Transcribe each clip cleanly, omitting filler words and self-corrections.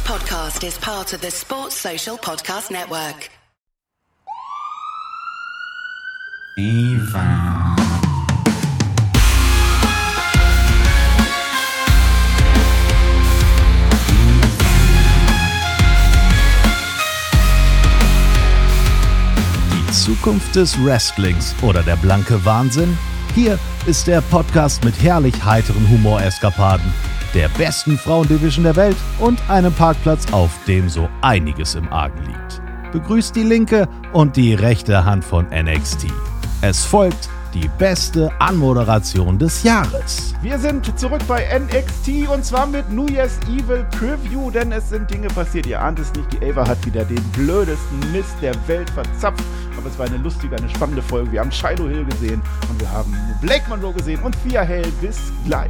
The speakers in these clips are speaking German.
podcast is part of the Sports Social Podcast Network. Eva. Die Zukunft des Wrestlings oder der blanke Wahnsinn? Hier ist der Podcast mit herrlich heiteren Humoreskapaden, der besten Frauendivision der Welt und einem Parkplatz, auf dem so einiges im Argen liegt. Begrüßt die linke und die rechte Hand von NXT. Es folgt die beste Anmoderation des Jahres. Wir sind zurück bei NXT und zwar mit New Year's Evil Preview, denn es sind Dinge passiert, ihr ahnt es nicht, die Ava hat wieder den blödesten Mist der Welt verzapft, aber es war eine lustige, eine spannende Folge. Wir haben Shiloh Hill gesehen und wir haben Blake Monroe gesehen und Thea Hail. Bis gleich.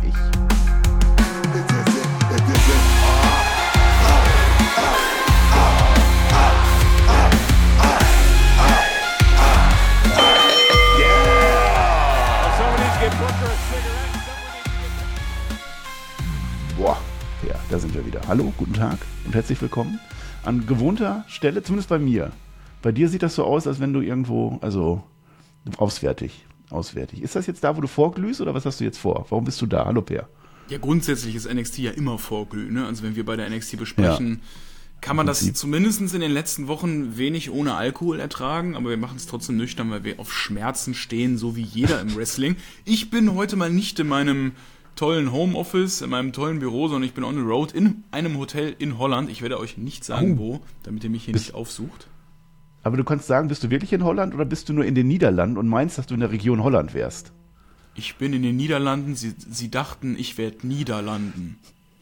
Boah, ja, da sind wir wieder. Hallo, guten Tag und herzlich willkommen an gewohnter Stelle, zumindest bei mir. Bei dir sieht das so aus, als wenn du irgendwo, also auswärtig. Ist das jetzt da, wo du vorglühst oder was hast du jetzt vor? Warum bist du da? Hallo, Per. Ja, grundsätzlich ist NXT ja immer vorglühen, ne? Also wenn wir bei der NXT besprechen, kann man das zumindest in den letzten Wochen wenig ohne Alkohol ertragen, aber wir machen es trotzdem nüchtern, weil wir auf Schmerzen stehen, so wie jeder im Wrestling. Ich bin heute mal nicht in meinem tollen Homeoffice, in meinem tollen Büro, sondern ich bin on the road in einem Hotel in Holland. Ich werde euch nicht sagen, wo, damit ihr mich hier nicht aufsucht. Aber du kannst sagen, bist du wirklich in Holland oder bist du nur in den Niederlanden und meinst, dass du in der Region Holland wärst? Ich bin in den Niederlanden, sie dachten, ich werde Niederlanden.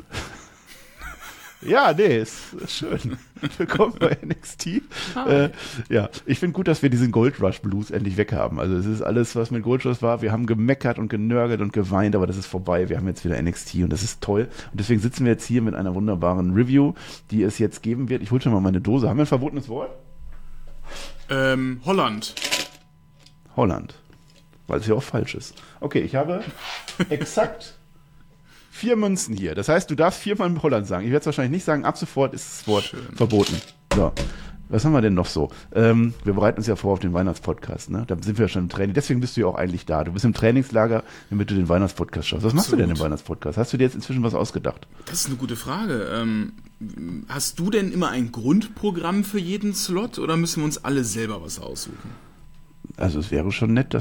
Ja, nee, ist schön. Willkommen bei NXT. Ja, ich finde gut, dass wir diesen Gold Rush Blues endlich weg haben. Also es ist alles, was mit Gold Rush war. Wir haben gemeckert und genörgelt und geweint, aber das ist vorbei. Wir haben jetzt wieder NXT und das ist toll. Und deswegen sitzen wir jetzt hier mit einer wunderbaren Review, die es jetzt geben wird. Ich hole schon mal meine Dose. Haben wir ein verbotenes Wort? Holland. Holland. Weil es ja auch falsch ist. Okay, ich habe exakt 4 Münzen hier. Das heißt, du darfst 4-mal Holland sagen. Ich werde es wahrscheinlich nicht sagen. Ab sofort ist das Wort verboten. So. Was haben wir denn noch so? Wir bereiten uns ja vor auf den Weihnachtspodcast, ne? Da sind wir ja schon im Training. Deswegen bist du ja auch eigentlich da. Du bist im Trainingslager, damit du den Weihnachtspodcast schaffst. Was machst du denn im Weihnachtspodcast? Hast du dir jetzt inzwischen was ausgedacht? Das ist eine gute Frage. Hast du denn immer ein Grundprogramm für jeden Slot oder müssen wir uns alle selber was aussuchen? Also es wäre schon nett,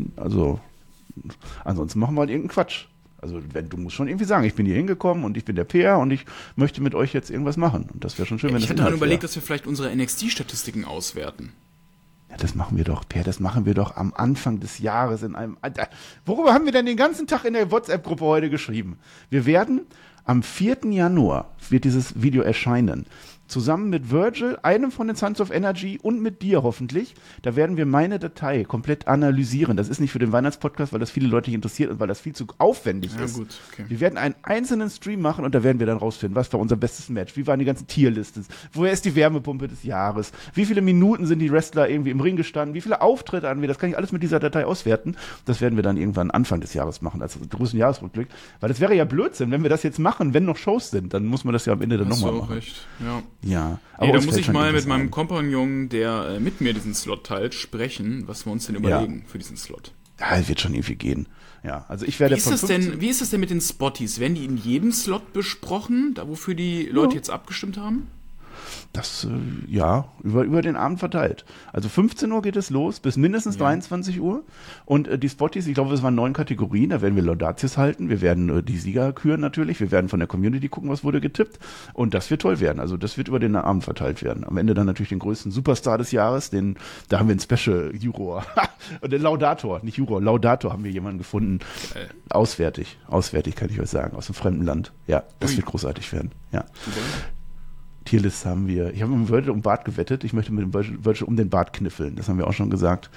ansonsten machen wir halt irgendeinen Quatsch. Also du musst schon irgendwie sagen, ich bin hier hingekommen und ich bin der Peer und ich möchte mit euch jetzt irgendwas machen. Und das wäre schon schön, wenn das Ich hatte mal überlegt, dass wir vielleicht unsere NXT-Statistiken auswerten. Ja, das machen wir doch, Per, das machen wir doch am Anfang des Jahres in einem... Worüber haben wir denn den ganzen Tag in der WhatsApp-Gruppe heute geschrieben? Wir werden am 4. Januar, wird dieses Video erscheinen, zusammen mit Virgil, einem von den Sons of Energy und mit dir hoffentlich, da werden wir meine Datei komplett analysieren. Das ist nicht für den Weihnachtspodcast, weil das viele Leute nicht interessiert und weil das viel zu aufwendig ist. Gut, okay. Wir werden einen einzelnen Stream machen und da werden wir dann rausfinden, was war unser bestes Match, wie waren die ganzen Tierlisten, woher ist die Wärmepumpe des Jahres, wie viele Minuten sind die Wrestler irgendwie im Ring gestanden, wie viele Auftritte hatten wir, das kann ich alles mit dieser Datei auswerten. Das werden wir dann irgendwann Anfang des Jahres machen, als großen Jahresrückblick, weil das wäre ja Blödsinn, wenn wir das jetzt machen, wenn noch Shows sind, dann muss man das ja am Ende dann nochmal machen. Recht, ja. Ja, aber da muss ich mal mit meinem Kompagnon, der mit mir diesen Slot teilt, sprechen, was wir uns denn überlegen für diesen Slot. Ja, es wird schon irgendwie gehen. Ja, also ich werde Wie ist das denn mit den Spotties? Werden die in jedem Slot besprochen, da wofür die Leute jetzt abgestimmt haben? Das, über den Abend verteilt. Also 15 Uhr geht es los, bis mindestens 23 Uhr. Und die Spotties, ich glaube, es waren 9 Kategorien, da werden wir Laudatius halten, wir werden die Sieger küren natürlich, wir werden von der Community gucken, was wurde getippt. Und das wird toll werden. Also das wird über den Abend verteilt werden. Am Ende dann natürlich den größten Superstar des Jahres, da haben wir einen Special-Juror. Und den Laudator, nicht Juror, Laudator haben wir jemanden gefunden. Auswärtig kann ich euch sagen, aus einem fremden Land. Ja, das wird großartig werden. Ja. Tierlist haben wir. Ich habe mit dem Virgil um Bart gewettet. Ich möchte mit dem Virgil um den Bart kniffeln. Das haben wir auch schon gesagt.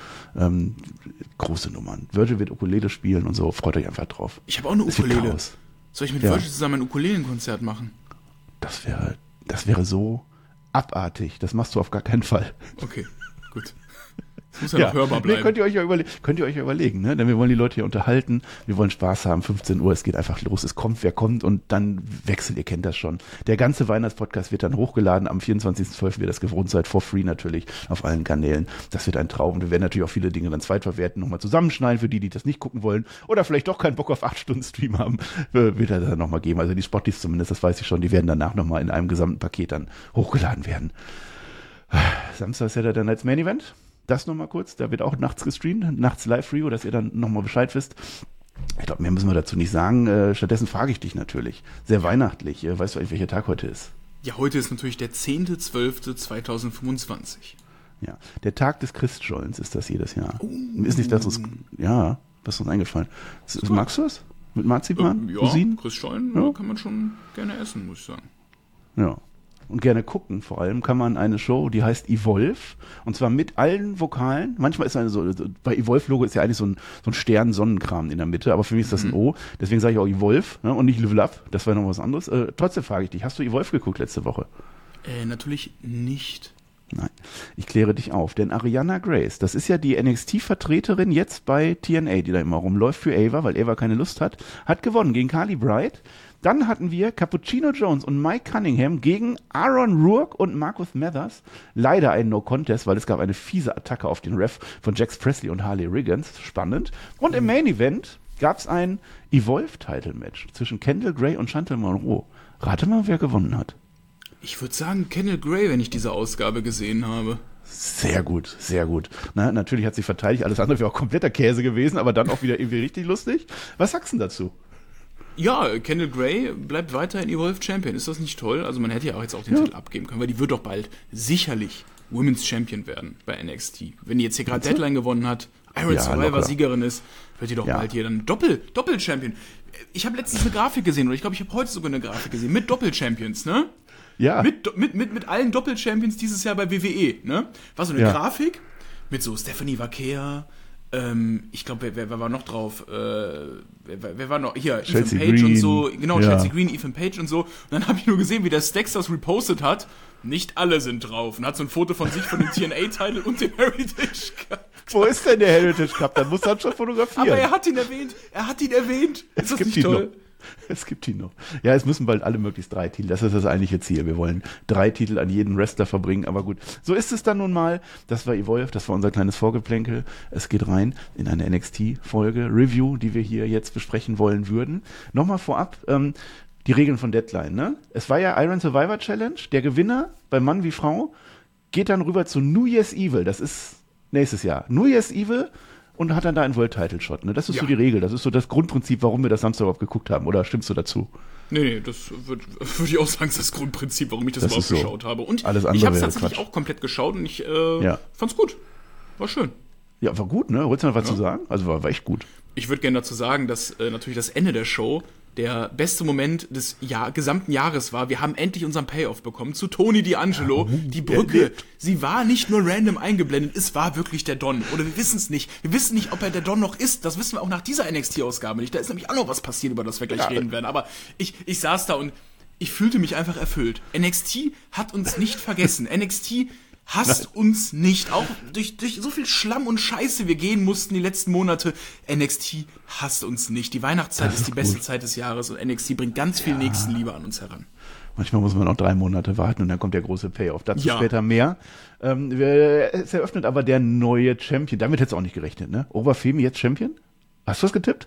Große Nummern. Virgil wird Ukulele spielen und so. Freut euch einfach drauf. Ich habe auch eine Ukulele. Soll ich mit Virgil zusammen ein Ukulelenkonzert machen? Das wäre so abartig. Das machst du auf gar keinen Fall. Okay, gut. Das muss ja noch hörbar bleiben. Nee, könnt ihr euch ja überlegen, ne? Denn wir wollen die Leute hier unterhalten, wir wollen Spaß haben, 15 Uhr, es geht einfach los, es kommt, wer kommt und dann wechselt, ihr kennt das schon. Der ganze Weihnachtspodcast wird dann hochgeladen, am 24.12. wird das gewohnt seid, for free natürlich, auf allen Kanälen. Das wird ein Traum und wir werden natürlich auch viele Dinge dann zweitverwerten, nochmal zusammenschneiden für die das nicht gucken wollen oder vielleicht doch keinen Bock auf 8 Stunden Stream haben, wird er dann nochmal geben. Also die Spotties zumindest, das weiß ich schon, die werden danach nochmal in einem gesamten Paket dann hochgeladen werden. Samstag ist ja dann als Main Event. Das nochmal kurz, da wird auch nachts gestreamt, nachts Live-Review, dass ihr dann nochmal Bescheid wisst. Ich glaube, mehr müssen wir dazu nicht sagen. Stattdessen frage ich dich natürlich, sehr weihnachtlich, weißt du eigentlich, welcher Tag heute ist? Ja, heute ist natürlich der 10.12.2025. Ja, der Tag des Christstollen ist das jedes Jahr. Ist nicht das, was ist uns eingefallen? Magst du es? Mit Marzipan? Ja, Rosinen? Christstollen kann man schon gerne essen, muss ich sagen. Ja. Und gerne gucken. Vor allem kann man eine Show, die heißt Evolve, und zwar mit allen Vokalen. Manchmal ist bei Evolve-Logo ist ja eigentlich so ein Stern-Sonnenkram in der Mitte, aber für mich ist das ein O. Deswegen sage ich auch Evolve, ne, und nicht Level Up. Das war noch was anderes. Trotzdem frage ich dich, hast du Evolve geguckt letzte Woche? Natürlich nicht. Nein, ich kläre dich auf, denn Ariana Grace, das ist ja die NXT-Vertreterin jetzt bei TNA, die da immer rumläuft für Ava, weil Ava keine Lust hat gewonnen gegen Carly Bright. Dann hatten wir Cappuccino Jones und Mike Cunningham gegen Aaron Rourke und Marcus Mathers. Leider ein No-Contest, weil es gab eine fiese Attacke auf den Ref von Jax Presley und Harley Riggins. Spannend. Und im Main Event gab es ein Evolve-Title-Match zwischen Kendall Gray und Chantal Monroe. Rate mal, wer gewonnen hat. Ich würde sagen Kendall Gray, wenn ich diese Ausgabe gesehen habe. Sehr gut, sehr gut. Na, natürlich hat sie verteidigt, alles andere wäre auch kompletter Käse gewesen, aber dann auch wieder irgendwie richtig lustig. Was sagst du denn dazu? Ja, Kendall Gray bleibt weiterhin Evolve Champion. Ist das nicht toll? Also man hätte ja auch jetzt auch den Titel abgeben können, weil die wird doch bald sicherlich Women's Champion werden bei NXT. Wenn die jetzt hier gerade Deadline gewonnen hat, Iron Survivor Siegerin ist, wird die doch bald hier dann Doppel-Champion. Ich habe letztens eine Grafik gesehen, oder ich glaube, ich habe heute sogar eine Grafik gesehen, mit Doppel-Champions, ne? Ja. Mit allen Doppel-Champions dieses Jahr bei WWE, ne? War so eine Grafik mit so Stephanie Vaquer, ich glaube, wer war noch drauf? Wer war noch? Hier, Chelsea Ethan Page Green. und so. Genau, Chelsea Green, Ethan Page und so. Und dann habe ich nur gesehen, wie der Stax das repostet hat. Nicht alle sind drauf. Und hat so ein Foto von sich, von dem TNA-Title und dem Heritage Cup. Wo ist denn der Heritage Cup? Dann muss er schon fotografieren. Aber er hat ihn erwähnt. Ist das nicht toll? Es gibt ihn noch. Ja, es müssen bald alle möglichst 3 Titel. Das ist das eigentliche Ziel. Wir wollen 3 Titel an jeden Wrestler verbringen. Aber gut, so ist es dann nun mal. Das war Evolve, das war unser kleines Vorgeplänkel. Es geht rein in eine NXT-Folge, Review, die wir hier jetzt besprechen wollen würden. Nochmal vorab, die Regeln von Deadline, ne? Es war ja Iron Survivor Challenge. Der Gewinner, bei Mann wie Frau, geht dann rüber zu New Year's Evil. Das ist nächstes Jahr. New Year's Evil. Und hat dann da einen World-Title-Shot. Ne? Das ist so die Regel. Das ist so das Grundprinzip, warum wir das Samstag überhaupt geguckt haben. Oder stimmst du dazu? Nee, das würde ich auch sagen, ist das Grundprinzip, warum ich das überhaupt geschaut habe. Und alles ich habe es wäre tatsächlich auch komplett geschaut und ich fand's gut. War schön. Ja, war gut, ne? Wolltest du noch was zu sagen? Also war echt gut. Ich würde gerne dazu sagen, dass natürlich das Ende der Show der beste Moment des gesamten Jahres war. Wir haben endlich unseren Payoff bekommen zu Tony D'Angelo. Die Brücke, sie war nicht nur random eingeblendet, es war wirklich der Don. Oder wir wissen es nicht. Wir wissen nicht, ob er der Don noch ist. Das wissen wir auch nach dieser NXT-Ausgabe nicht. Da ist nämlich auch noch was passiert, über das wir gleich reden werden. Aber ich saß da und ich fühlte mich einfach erfüllt. NXT hat uns nicht vergessen. NXT hasst uns nicht. Auch durch so viel Schlamm und Scheiße wir gehen mussten die letzten Monate. NXT hasst uns nicht. Die Weihnachtszeit ist die beste Zeit des Jahres und NXT bringt ganz viel Nächstenliebe an uns heran. Manchmal muss man noch 3 Monate warten und dann kommt der große Payoff. Dazu später mehr. Es eröffnet aber der neue Champion. Damit hättest du auch nicht gerechnet, ne? Oberfemi jetzt Champion? Hast du das getippt?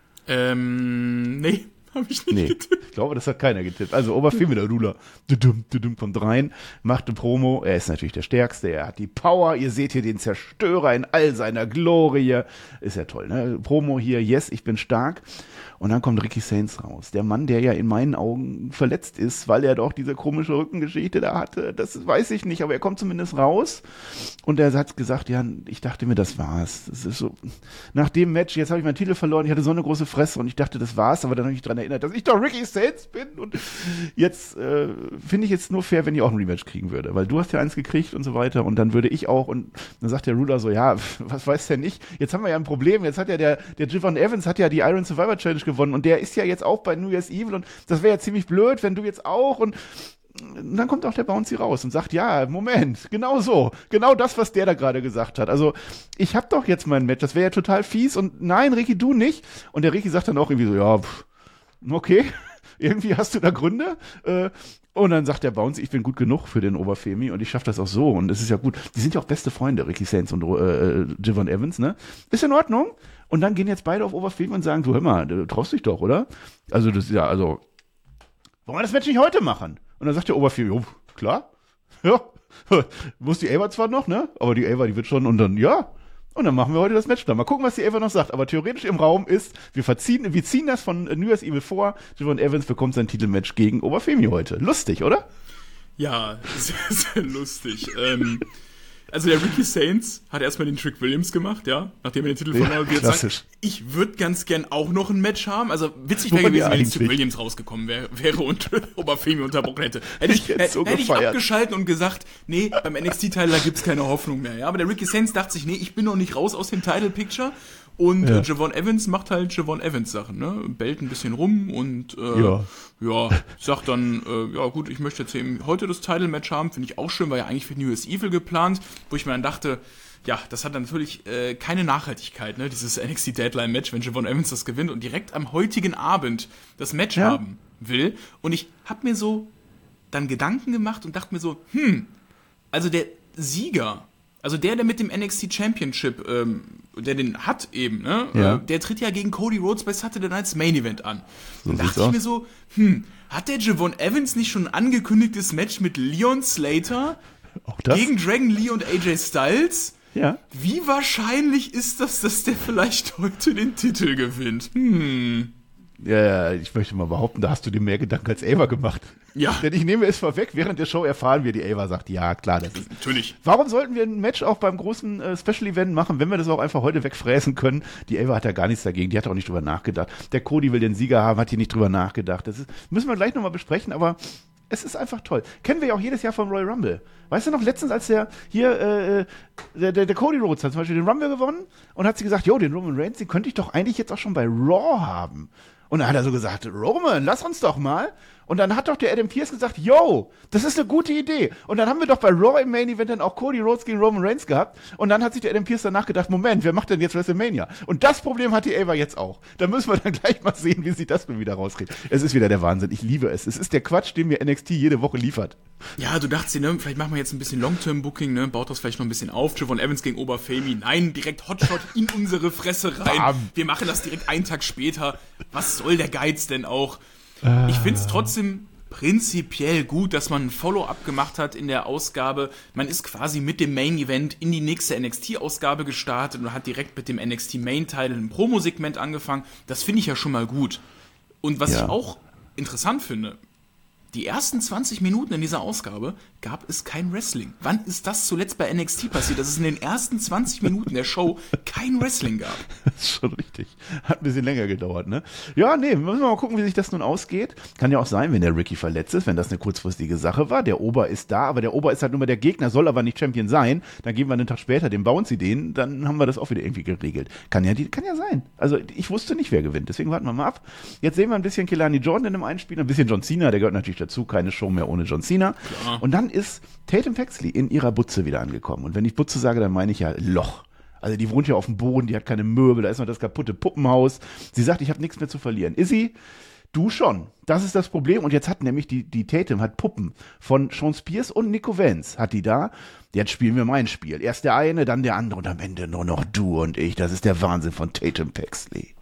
Nee. Habe ich nicht getippt. Ich glaube, das hat keiner getippt. Also Oberfemi, der Ruler, kommt rein, macht eine Promo. Er ist natürlich der Stärkste, er hat die Power. Ihr seht hier den Zerstörer in all seiner Glorie. Ist ja toll, ne? Promo hier, yes, ich bin stark. Und dann kommt Ricky Sainz raus. Der Mann, der ja in meinen Augen verletzt ist, weil er doch diese komische Rückengeschichte da hatte. Das weiß ich nicht, aber er kommt zumindest raus. Und er hat gesagt, ja, ich dachte mir, das war's. Das ist so, nach dem Match, jetzt habe ich meinen Titel verloren, ich hatte so eine große Fresse und ich dachte, das war's, aber dann habe ich mich daran erinnert, dass ich doch Ricky Sainz bin. Und jetzt finde ich jetzt nur fair, wenn ich auch ein Rematch kriegen würde, weil du hast ja eins gekriegt und so weiter und dann würde ich auch. Und dann sagt der Ruler so, ja, was weiß der nicht? Jetzt haben wir ja ein Problem. Jetzt hat ja der Javon Evans hat ja die Iron Survivor Challenge gewonnen und der ist ja jetzt auch bei New Year's Evil und das wäre ja ziemlich blöd, wenn du jetzt auch und dann kommt auch der Bouncy raus und sagt, ja, Moment, genau so, genau das, was der da gerade gesagt hat. Also ich hab doch jetzt mein Match, das wäre ja total fies und nein, Ricky, du nicht. Und der Ricky sagt dann auch irgendwie so, ja, okay, irgendwie hast du da Gründe. Und dann sagt der Bouncy, ich bin gut genug für den Oberfemi und ich schaffe das auch so und es ist ja gut. Die sind ja auch beste Freunde, Ricky Sainz und Javon Evans, ne? Ist in Ordnung. Und dann gehen jetzt beide auf Oberfemi und sagen, du hör mal, du traust dich doch, oder? Also das ist ja, also wollen wir das Match nicht heute machen? Und dann sagt der Oberfemi, jo, klar, ja, muss die Ava zwar noch, ne? Aber die Ava, die wird schon und dann, ja. Und dann machen wir heute das Match dann. Mal gucken, was die Ava noch sagt. Aber theoretisch im Raum ist, wir ziehen das von New Year's Evil vor. Javon Evans bekommt sein Titelmatch gegen Oberfemi heute. Lustig, oder? Ja, sehr, sehr lustig. Also der Ricky Sainz hat erstmal den Trick Williams gemacht, ja, nachdem er den Titel verloren hat. Klassisch. Ich würde ganz gern auch noch ein Match haben. Also witzig wäre gewesen, wenn jetzt Trick Williams rausgekommen wäre und Oberfemi unterbrochen hätte. Hätte ich abgeschalten und gesagt, nee, beim NXT-Title, da gibt's keine Hoffnung mehr. Ja, aber der Ricky Sainz dachte sich, nee, ich bin noch nicht raus aus dem Title-Picture. Und Javon Evans macht halt Javon Evans Sachen, ne? Bellt ein bisschen rum und sagt dann, ja gut, ich möchte jetzt eben heute das Title-Match haben, finde ich auch schön, war ja eigentlich für New Year's Evil geplant, wo ich mir dann dachte, ja, das hat dann natürlich keine Nachhaltigkeit, ne? Dieses NXT Deadline-Match, wenn Javon Evans das gewinnt und direkt am heutigen Abend das Match haben will. Und ich habe mir so dann Gedanken gemacht und dachte mir so, also der Sieger, also der mit dem NXT Championship, der den hat eben, ne? Ja. Der tritt ja gegen Cody Rhodes bei Saturday Night's Main Event an. So und dachte ich mir so, hat der Javon Evans nicht schon ein angekündigtes Match mit Leon Slater Auch das? gegen Dragon Lee und AJ Styles? Ja. Wie wahrscheinlich ist das, dass der vielleicht heute den Titel gewinnt? Ja, ich möchte mal behaupten, da hast du dir mehr Gedanken als Ava gemacht. Ja. Denn ich nehme es vorweg, während der Show erfahren wir, die Ava sagt, ja, klar, das ist. Natürlich. Warum sollten wir ein Match auch beim großen Special-Event machen, wenn wir das auch einfach heute wegfräsen können? Die Ava hat ja gar nichts dagegen, die hat auch nicht drüber nachgedacht. Der Cody will den Sieger haben, hat hier nicht drüber nachgedacht. Das müssen wir gleich nochmal besprechen, aber es ist einfach toll. Kennen wir ja auch jedes Jahr vom Royal Rumble. Weißt du noch, letztens, als der Cody Rhodes hat zum Beispiel den Rumble gewonnen und hat sie gesagt, jo, den Roman Reigns, den könnte ich doch eigentlich jetzt auch schon bei Raw haben. Und dann hat er so gesagt, Roman, lass uns doch mal. Und dann hat doch der Adam Pearce gesagt, yo, das ist eine gute Idee. Und dann haben wir doch bei Raw im Main Event dann auch Cody Rhodes gegen Roman Reigns gehabt. Und dann hat sich der Adam Pearce danach gedacht, Moment, wer macht denn jetzt WrestleMania? Und das Problem hat die Ava jetzt auch. Da müssen wir dann gleich mal sehen, wie sie das nun wieder rauskriegt. Es ist wieder der Wahnsinn. Ich liebe es. Es ist der Quatsch, den mir NXT jede Woche liefert. Ja, du dachtest dir, ne, vielleicht machen wir jetzt ein bisschen Long-Term-Booking, ne, baut das vielleicht noch ein bisschen auf. Javon Evans gegen Oberfemi. Nein, direkt Hotshot in unsere Fresse rein. Bam. Wir machen das direkt einen Tag später. Was soll der Geiz denn auch? Ich find's trotzdem prinzipiell gut, dass man ein Follow-up gemacht hat in der Ausgabe. Man ist quasi mit dem Main-Event in die nächste NXT-Ausgabe gestartet und hat direkt mit dem NXT-Main-Teil ein Promo-Segment angefangen. Das finde ich ja schon mal gut. Und was ich auch interessant finde, die ersten 20 Minuten in dieser Ausgabe gab es kein Wrestling. Wann ist das zuletzt bei NXT passiert, dass es in den ersten 20 Minuten der Show kein Wrestling gab? Das ist schon richtig. Hat ein bisschen länger gedauert, ne? Ja, nee, müssen wir mal gucken, wie sich das nun ausgeht. Kann ja auch sein, wenn der Ricky verletzt ist, wenn das eine kurzfristige Sache war. Der Ober ist da, aber der Ober ist halt nur mal der Gegner, soll aber nicht Champion sein. Dann geben wir einen Tag später den Bouncy den, dann haben wir das auch wieder irgendwie geregelt. Kann ja sein. Also ich wusste nicht, wer gewinnt, deswegen warten wir mal ab. Jetzt sehen wir ein bisschen Kelani Jordan in dem Einspiel, ein bisschen John Cena, der gehört natürlich dazu, keine Show mehr ohne John Cena. Klar. Und dann ist Tatum Paxley in ihrer Butze wieder angekommen. Und wenn ich Butze sage, dann meine ich ja Loch. Also die wohnt ja auf dem Boden, die hat keine Möbel, da ist noch das kaputte Puppenhaus. Sie sagt, ich habe nichts mehr zu verlieren. Izzy, du schon. Das ist das Problem. Und jetzt hat nämlich die Tatum hat Puppen von Sean Spears und Nico Vance hat die da. Jetzt spielen wir mein Spiel. Erst der eine, dann der andere und am Ende nur noch du und ich. Das ist der Wahnsinn von Tatum Paxley.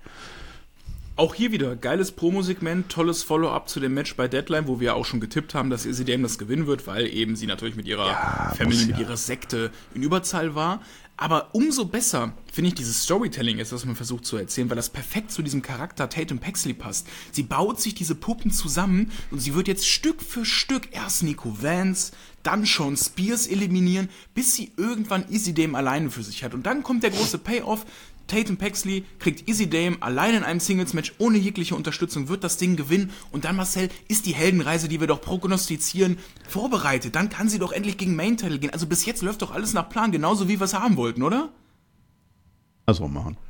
Auch hier wieder geiles Promo-Segment, tolles Follow-up zu dem Match bei Deadline, wo wir auch schon getippt haben, dass Izzy Dame das gewinnen wird, weil eben sie natürlich mit ihrer Family, mit ihrer Sekte in Überzahl war. Aber umso besser finde ich dieses Storytelling ist, was man versucht zu erzählen, weil das perfekt zu diesem Charakter Tatum Paxley passt. Sie baut sich diese Puppen zusammen und sie wird jetzt Stück für Stück erst Nico Vance, dann Sean Spears eliminieren, bis sie irgendwann Izzy Dame alleine für sich hat. Und dann kommt der große Payoff. Tatum Paxley kriegt Izzy Dame allein in einem Singles-Match ohne jegliche Unterstützung, wird das Ding gewinnen und dann, Marcel, ist die Heldenreise, die wir doch prognostizieren, vorbereitet. Dann kann sie doch endlich gegen Main-Title gehen. Also bis jetzt läuft doch alles nach Plan, genauso wie wir es haben wollten, oder? Also machen.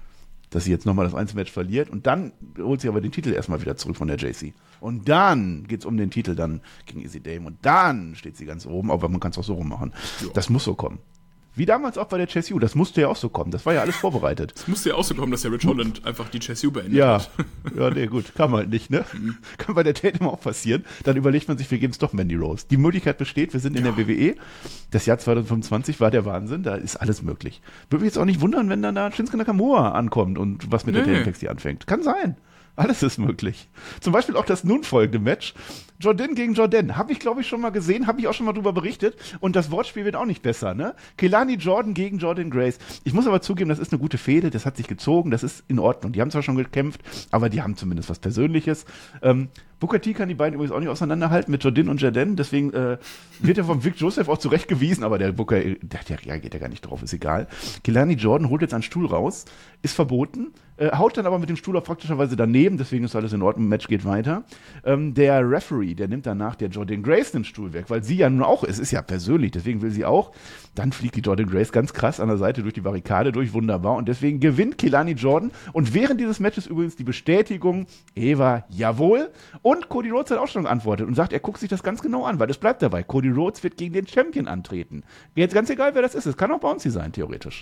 dass sie jetzt nochmal das Einzelmatch verliert und dann holt sie aber den Titel erstmal wieder zurück von der JC. Und dann geht's um den Titel dann gegen Izzy Dame und dann steht sie ganz oben, aber man kann es auch so rummachen. Ja. Das muss so kommen. Wie damals auch bei der Chase U, das musste ja auch so kommen. Das war ja alles vorbereitet. Es musste ja auch so kommen, dass der Rich Holland einfach die Chase U beendet hat. Ja, nee, gut. Kann man halt nicht, ne? Kann bei der Tate immer auch passieren. Dann überlegt man sich, wir geben es doch Mandy Rose. Die Möglichkeit besteht, wir sind in der WWE. Das Jahr 2025 war der Wahnsinn, da ist alles möglich. Würde mich jetzt auch nicht wundern, wenn dann da Shinsuke Nakamura ankommt und was mit der Tate NXT anfängt. Kann sein. Alles ist möglich. Zum Beispiel auch das nun folgende Match. Jordan gegen Jordan. Habe ich, glaube ich, schon mal gesehen. Habe ich auch schon mal drüber berichtet. Und das Wortspiel wird auch nicht besser, ne? Kelani Jordan gegen Jordan Grace. Ich muss aber zugeben, das ist eine gute Fehde. Das hat sich gezogen. Das ist in Ordnung. Die haben zwar schon gekämpft, aber die haben zumindest was Persönliches. Booker T kann die beiden übrigens auch nicht auseinanderhalten mit Jordan und Jordan. Deswegen wird er vom Vic Joseph auch zurechtgewiesen. Aber der Booker, der reagiert ja gar nicht drauf. Ist egal. Kelani Jordan holt jetzt einen Stuhl raus. Ist verboten. Haut dann aber mit dem Stuhl auch praktischerweise daneben. Deswegen ist alles in Ordnung. Match geht weiter. Der Referee, der nimmt danach der Jordan Grace den Stuhl weg, weil sie ja nun auch, es ist ja persönlich, deswegen will sie auch. Dann fliegt die Jordan Grace ganz krass an der Seite durch die Barrikade durch, wunderbar. Und deswegen gewinnt Kelani Jordan. Und während dieses Matches übrigens die Bestätigung, Eva, jawohl. Und Cody Rhodes hat auch schon geantwortet und sagt, er guckt sich das ganz genau an, weil es bleibt dabei. Cody Rhodes wird gegen den Champion antreten. Jetzt ganz egal, wer das ist. Es kann auch Bouncy sein, theoretisch.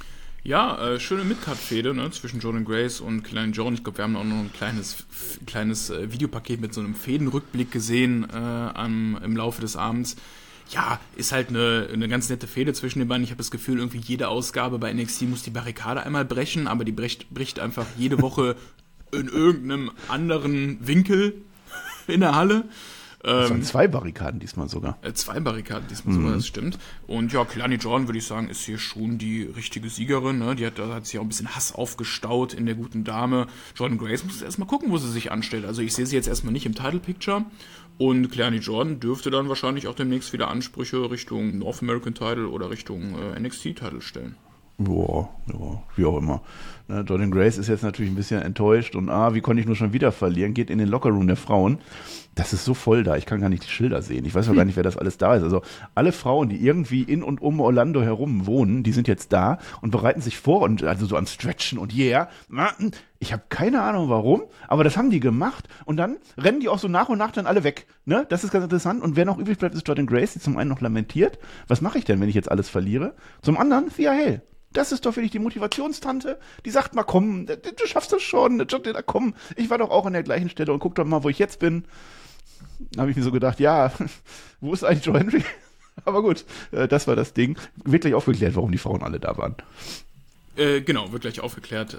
Ja, schöne Midcard-Fehde, ne, zwischen Jordan Grace und Kelani Jordan. Ich glaube, wir haben auch noch ein kleines Videopaket mit so einem Fädenrückblick gesehen im Laufe des Abends. Ja, ist halt eine ganz nette Fehde zwischen den beiden. Ich habe das Gefühl, irgendwie jede Ausgabe bei NXT muss die Barrikade einmal brechen, aber die bricht einfach jede Woche in irgendeinem anderen Winkel in der Halle. Das waren 2 Barrikaden diesmal sogar. 2 Barrikaden diesmal sogar, das stimmt. Und ja, Kelani Jordan, würde ich sagen, ist hier schon die richtige Siegerin. Ne? Da hat sich auch ein bisschen Hass aufgestaut in der guten Dame. Jordan Grace muss erstmal gucken, wo sie sich anstellt. Also ich sehe sie jetzt erstmal nicht im Title Picture. Und Kelani Jordan dürfte dann wahrscheinlich auch demnächst wieder Ansprüche Richtung North American Title oder Richtung NXT Title stellen. Ja, wie auch immer. Ne, Jordan Grace ist jetzt natürlich ein bisschen enttäuscht und wie konnte ich nur schon wieder verlieren, geht in den Lockerroom der Frauen. Das ist so voll da, ich kann gar nicht die Schilder sehen. Ich weiß auch gar nicht, wer das alles da ist. Also alle Frauen, die irgendwie in und um Orlando herum wohnen, die sind jetzt da und bereiten sich vor und also so am Stretchen und ich habe keine Ahnung warum, aber das haben die gemacht und dann rennen die auch so nach und nach dann alle weg. Ne? Das ist ganz interessant und wer noch übrig bleibt, ist Jordan Grace, die zum einen noch lamentiert. Was mache ich denn, wenn ich jetzt alles verliere? Zum anderen, Thea Hale. Das ist doch wirklich die Motivationstante. Die sagt mal, komm, du schaffst das schon. Komm, ich war doch auch an der gleichen Stelle und guck doch mal, wo ich jetzt bin. Da habe ich mir so gedacht, ja, wo ist eigentlich Joe Hendry? Aber gut, das war das Ding. Wird gleich aufgeklärt, warum die Frauen alle da waren. Genau, wird gleich aufgeklärt.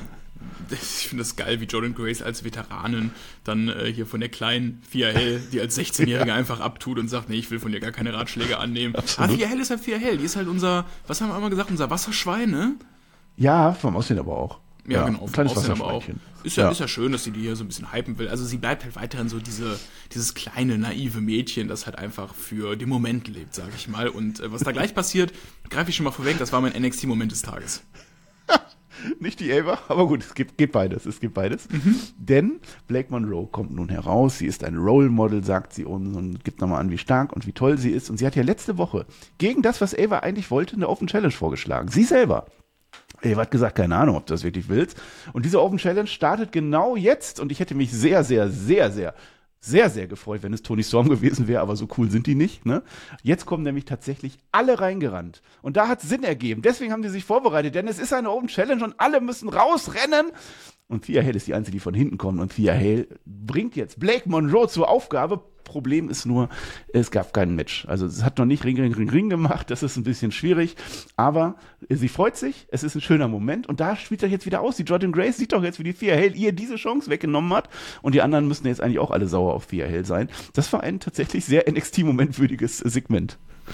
Ich finde das geil, wie Jordan Grace als Veteranin dann hier von der kleinen Thea Hale, die als 16-Jährige einfach abtut und sagt, nee, ich will von dir gar keine Ratschläge annehmen. Thea Hale ist halt Thea Hale, die ist halt unser, was haben wir einmal gesagt, unser Wasserschwein, ne? Ja, vom Aussehen aber auch. Ja, genau, vom Aussehen aber auch. Ist ja schön, dass sie die hier so ein bisschen hypen will. Also sie bleibt halt weiterhin so dieses kleine, naive Mädchen, das halt einfach für den Moment lebt, sag ich mal. Und was da gleich passiert, greife ich schon mal vorweg, das war mein NXT-Moment des Tages. Nicht die Ava, aber gut, es gibt beides. Denn Blake Monroe kommt nun heraus, sie ist ein Role Model, sagt sie uns und gibt nochmal an, wie stark und wie toll sie ist. Und sie hat ja letzte Woche gegen das, was Ava eigentlich wollte, eine Open Challenge vorgeschlagen. Sie selber. Ava hat gesagt, keine Ahnung, ob du das wirklich willst. Und diese Open Challenge startet genau jetzt und ich hätte mich sehr, sehr, sehr, sehr, sehr, sehr gefreut, wenn es Toni Storm gewesen wäre, aber so cool sind die nicht. Ne? Jetzt kommen nämlich tatsächlich alle reingerannt. Und da hat es Sinn ergeben. Deswegen haben die sich vorbereitet, denn es ist eine Open Challenge und alle müssen rausrennen. Und Thea Hale ist die Einzige, die von hinten kommt. Und Thea Hale bringt jetzt Blake Monroe zur Aufgabe. Problem ist nur, es gab kein Match. Also es hat noch nicht Ring gemacht. Das ist ein bisschen schwierig. Aber sie freut sich. Es ist ein schöner Moment. Und da spielt er jetzt wieder aus. Die Jordan Grace sieht doch jetzt, wie die Thea Hale ihr diese Chance weggenommen hat. Und die anderen müssen jetzt eigentlich auch alle sauer auf Thea Hale sein. Das war ein tatsächlich sehr NXT-momentwürdiges Segment.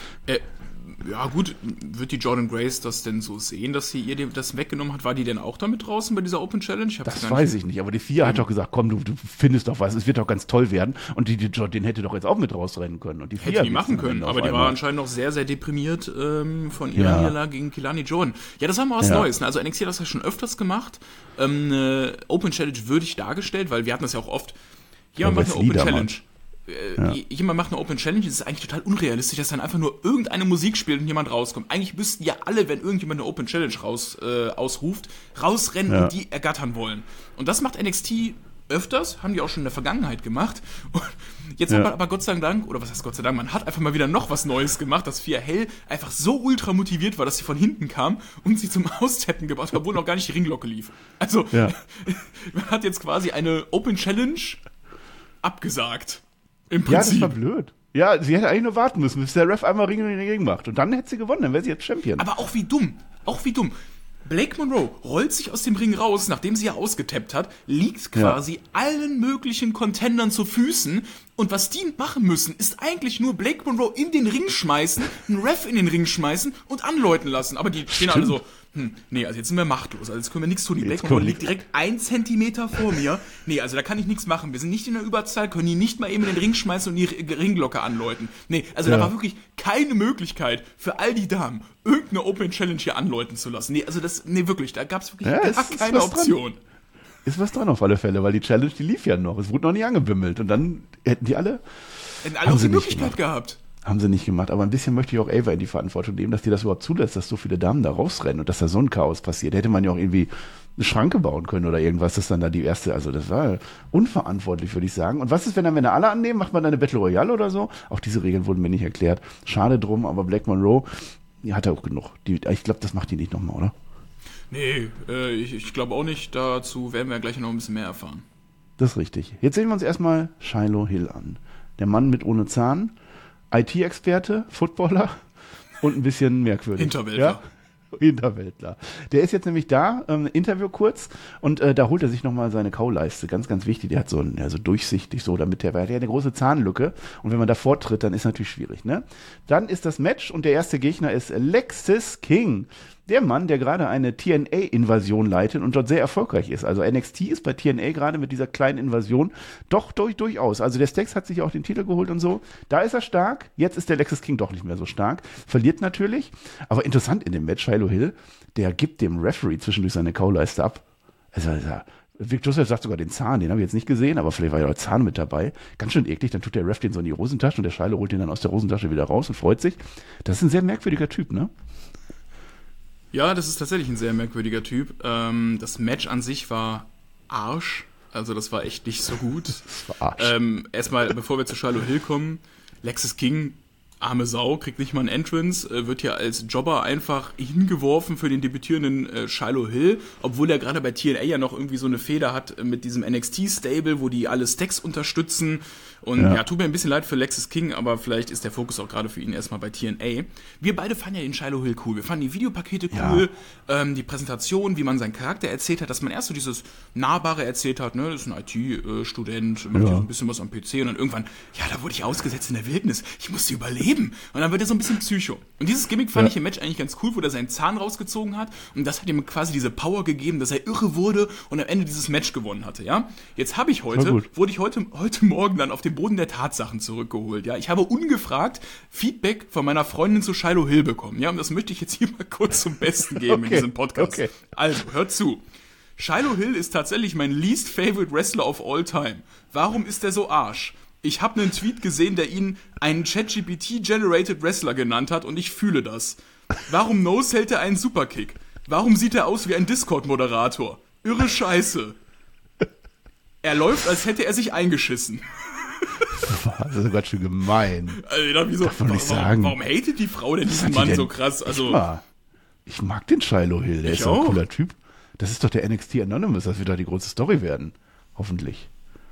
Ja gut, wird die Jordan Grace das denn so sehen, dass sie ihr das weggenommen hat? War die denn auch damit draußen bei dieser Open Challenge? Das weiß ich nicht, aber die Thea hat doch gesagt, komm, du findest doch was, es wird doch ganz toll werden. Und die Jordan hätte doch jetzt auch mit rausrennen können. Und die hätte die machen können, aber die war anscheinend noch sehr, sehr deprimiert von ihrer Niederlage gegen Kelani Jordan. Ja, das war mal was Neues. Ne? Also NXT hat das ja schon öfters gemacht. Open Challenge würdig dargestellt, weil wir hatten das ja auch oft. Ja, man macht eine Open Challenge. jemand macht eine Open Challenge, das ist eigentlich total unrealistisch, dass dann einfach nur irgendeine Musik spielt und jemand rauskommt. Eigentlich müssten ja alle, wenn irgendjemand eine Open Challenge ausruft, rausrennen und die ergattern wollen. Und das macht NXT öfters, haben die auch schon in der Vergangenheit gemacht. Und jetzt hat man aber Gott sei Dank, oder was heißt Gott sei Dank, man hat einfach mal wieder noch was Neues gemacht, dass Fia Hell einfach so ultra motiviert war, dass sie von hinten kam und sie zum Austappen gebracht hat, obwohl noch gar nicht die Ringglocke lief. Also, man hat jetzt quasi eine Open Challenge abgesagt. Im Prinzip. Ja, das war blöd. Ja, sie hätte eigentlich nur warten müssen, bis der Ref einmal Ring in den Ring macht. Und dann hätte sie gewonnen, dann wäre sie jetzt Champion. Aber auch wie dumm. Blake Monroe rollt sich aus dem Ring raus, nachdem sie ja ausgetappt hat, liegt quasi allen möglichen Contendern zu Füßen und was die machen müssen, ist eigentlich nur Blake Monroe in den Ring schmeißen, einen Ref in den Ring schmeißen und anläuten lassen. Aber die stehen alle so, nee, also jetzt sind wir machtlos, also jetzt können wir nichts tun. Die Blake Monroe liegt direkt 1 Zentimeter vor mir. Nee, also da kann ich nichts machen. Wir sind nicht in der Überzahl, können die nicht mal eben in den Ring schmeißen und die Ringglocke anläuten. Nee, also da war wirklich keine Möglichkeit für all die Damen, irgendeine Open Challenge hier anläuten zu lassen. Nee, also wirklich, da gab es wirklich gar keine Option. Ist was dran auf alle Fälle, weil die Challenge, die lief ja noch. Es wurde noch nicht angebimmelt. Und dann hätten die alle auch die Möglichkeit gehabt. Haben sie nicht gemacht. Aber ein bisschen möchte ich auch Ava in die Verantwortung nehmen, dass die das überhaupt zulässt, dass so viele Damen da rausrennen und dass da so ein Chaos passiert. Da hätte man ja auch irgendwie eine Schranke bauen können oder irgendwas, das dann da die erste, also das war unverantwortlich, würde ich sagen. Und was ist, wenn da alle annehmen? Macht man dann eine Battle Royale oder so? Auch diese Regeln wurden mir nicht erklärt. Schade drum, aber Blake Monroe, die hat er auch genug. Ich glaube, das macht die nicht nochmal, oder? Nee, ich glaube auch nicht. Dazu werden wir gleich noch ein bisschen mehr erfahren. Das ist richtig. Jetzt sehen wir uns erstmal Shiloh Hill an. Der Mann mit ohne Zahn, IT-Experte, Footballer und ein bisschen merkwürdig. Hinterwäldler. Ja? Hinterwäldler. Der ist jetzt nämlich da, Interview kurz, und da holt er sich nochmal seine Kauleiste. Ganz, ganz wichtig. Der hat so durchsichtig so, damit der hat ja eine große Zahnlücke. Und wenn man da vortritt, dann ist natürlich schwierig, ne? Dann ist das Match und der erste Gegner ist Lexis King. Der Mann, der gerade eine TNA-Invasion leitet und dort sehr erfolgreich ist. Also NXT ist bei TNA gerade mit dieser kleinen Invasion doch durchaus. Also der Stax hat sich auch den Titel geholt und so. Da ist er stark. Jetzt ist der Lexis King doch nicht mehr so stark. Verliert natürlich. Aber interessant in dem Match, Shiloh Hill, der gibt dem Referee zwischendurch seine Kauleiste ab. Also Vic Joseph sagt sogar den Zahn, den habe ich jetzt nicht gesehen, aber vielleicht war ja der Zahn mit dabei. Ganz schön eklig. Dann tut der Ref den so in die Hosentasche und der Shiloh holt den dann aus der Hosentasche wieder raus und freut sich. Das ist ein sehr merkwürdiger Typ, ne? Ja, das ist tatsächlich ein sehr merkwürdiger Typ. Das Match an sich war Arsch. Also das war echt nicht so gut. Das war Arsch. Erstmal, bevor wir zu Shiloh Hill kommen, Lexis King, arme Sau, kriegt nicht mal einen Entrance, wird hier als Jobber einfach hingeworfen für den debütierenden Shiloh Hill, obwohl er gerade bei TNA ja noch irgendwie so eine Fehde hat mit diesem NXT-Stable, wo die alle Stacks unterstützen. Und tut mir ein bisschen leid für Lexis King, aber vielleicht ist der Fokus auch gerade für ihn erstmal bei TNA. Wir beide fanden ja den Shiloh Hill cool. Wir fanden die Videopakete cool, die Präsentation, wie man seinen Charakter erzählt hat, dass man erst so dieses Nahbare erzählt hat, ne, das ist ein IT-Student, macht ja so ein bisschen was am PC und dann irgendwann, da wurde ich ausgesetzt in der Wildnis, ich musste überleben. Und dann wird er so ein bisschen Psycho. Und dieses Gimmick fand ich im Match eigentlich ganz cool, wo er seinen Zahn rausgezogen hat und das hat ihm quasi diese Power gegeben, dass er irre wurde und am Ende dieses Match gewonnen hatte, ja. Jetzt wurde ich heute Morgen dann auf dem Boden der Tatsachen zurückgeholt, ja. Ich habe ungefragt Feedback von meiner Freundin zu Shiloh Hill bekommen, ja. Und das möchte ich jetzt hier mal kurz zum Besten geben in diesem Podcast. Okay. Also, hört zu. Shiloh Hill ist tatsächlich mein least favorite Wrestler of all time. Warum ist er so Arsch? Ich habe einen Tweet gesehen, der ihn einen ChatGPT-generated Wrestler genannt hat und ich fühle das. Warum no-sellt er einen Superkick? Warum sieht er aus wie ein Discord-Moderator? Irre Scheiße. Er läuft, als hätte er sich eingeschissen. Das ist ganz schön gemein. Also, warum hatet die Frau denn diesen Mann so krass? Also, ich mag den Shiloh Hill, der ist so ein cooler Typ. Das ist doch der NXT Anonymous, das wird doch die große Story werden. Hoffentlich.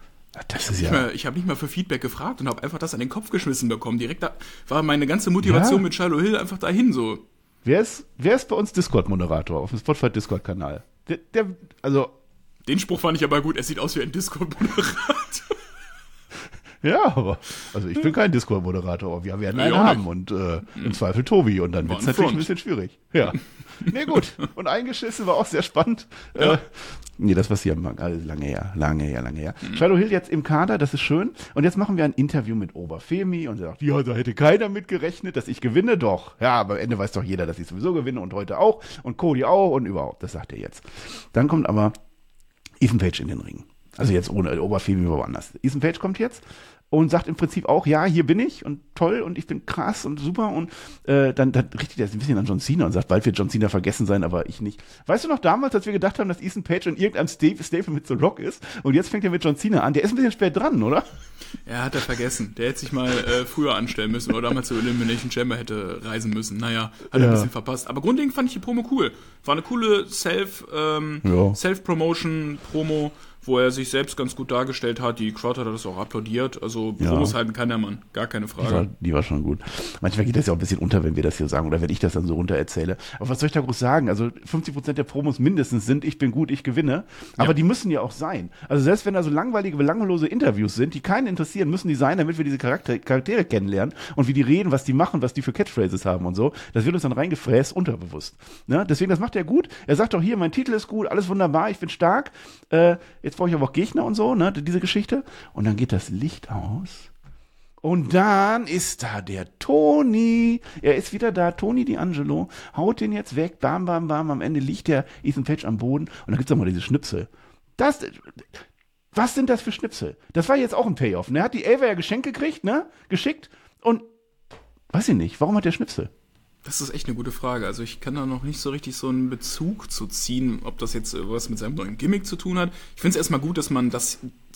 Ich habe nicht mal für Feedback gefragt und habe einfach das an den Kopf geschmissen bekommen. Direkt da war meine ganze Motivation mit Shiloh Hill einfach dahin so. Wer ist bei uns Discord-Moderator auf dem Spotify-Discord-Kanal? Den Spruch fand ich aber gut. Er sieht aus wie ein Discord-Moderator. Ja, aber ich bin kein Discord-Moderator, aber wir werden einen haben und im Zweifel Tobi und dann wird es natürlich ein bisschen schwierig. Ja. Nee, gut. Und eingeschissen war auch sehr spannend. Ja. Das was hier lange her. Shiloh Hill jetzt im Kader, das ist schön. Und jetzt machen wir ein Interview mit Oberfemi und er sagt, da hätte keiner mit gerechnet, dass ich gewinne. Doch. Ja, aber am Ende weiß doch jeder, dass ich sowieso gewinne und heute auch und Cody auch und überhaupt. Das sagt er jetzt. Dann kommt aber Ethan Page in den Ring. Also jetzt ohne Oberfemi woanders. Ethan Page kommt jetzt. und sagt im Prinzip auch, ja, hier bin ich und toll und ich bin krass und super und dann richtet er sich ein bisschen an John Cena und sagt, bald wird John Cena vergessen sein, aber ich nicht. Weißt du noch damals, als wir gedacht haben, dass Ethan Page in irgendeinem Staple mit The Rock ist und jetzt fängt er mit John Cena an, der ist ein bisschen spät dran, oder? Ja, hat er vergessen. Der hätte sich mal früher anstellen müssen oder damals zur Elimination Chamber hätte reisen müssen. Naja, hat er ein bisschen verpasst. Aber grundlegend fand ich die Promo cool. War eine coole Self-Promotion-Promo, wo er sich selbst ganz gut dargestellt hat. Die Crowd hat das auch applaudiert. Also Promos halten kann der Mann, gar keine Frage. Die war schon gut. Manchmal geht das ja auch ein bisschen unter, wenn wir das hier sagen oder wenn ich das dann so runter erzähle. Aber was soll ich da groß sagen? Also 50% der Promos mindestens sind, ich bin gut, ich gewinne. Aber die müssen ja auch sein. Also selbst wenn da so langweilige, belanglose Interviews sind, die keinen interessieren, müssen die sein, damit wir diese Charaktere kennenlernen und wie die reden, was die machen, was die für Catchphrases haben und so. Das wird uns dann reingefräst, unterbewusst. Ne? Deswegen, das macht er gut. Er sagt auch hier, mein Titel ist gut, alles wunderbar, ich bin stark. Jetzt brauche ich aber auch Gegner und so, ne, diese Geschichte. Und dann geht das Licht aus. Und dann ist da der Tony. Er ist wieder da. Tony D'Angelo haut den jetzt weg. Bam, bam, bam. Am Ende liegt der Ethan Page am Boden. Und dann gibt's auch mal diese Schnipsel. Was sind das für Schnipsel? Das war jetzt auch ein Payoff. Er hat die Ava ja Geschenk gekriegt, ne? Geschickt. Und weiß ich nicht, warum hat der Schnipsel? Das ist echt eine gute Frage. Also ich kann da noch nicht so richtig so einen Bezug zu ziehen, ob das jetzt was mit seinem neuen Gimmick zu tun hat. Ich finde es erstmal gut, dass man dass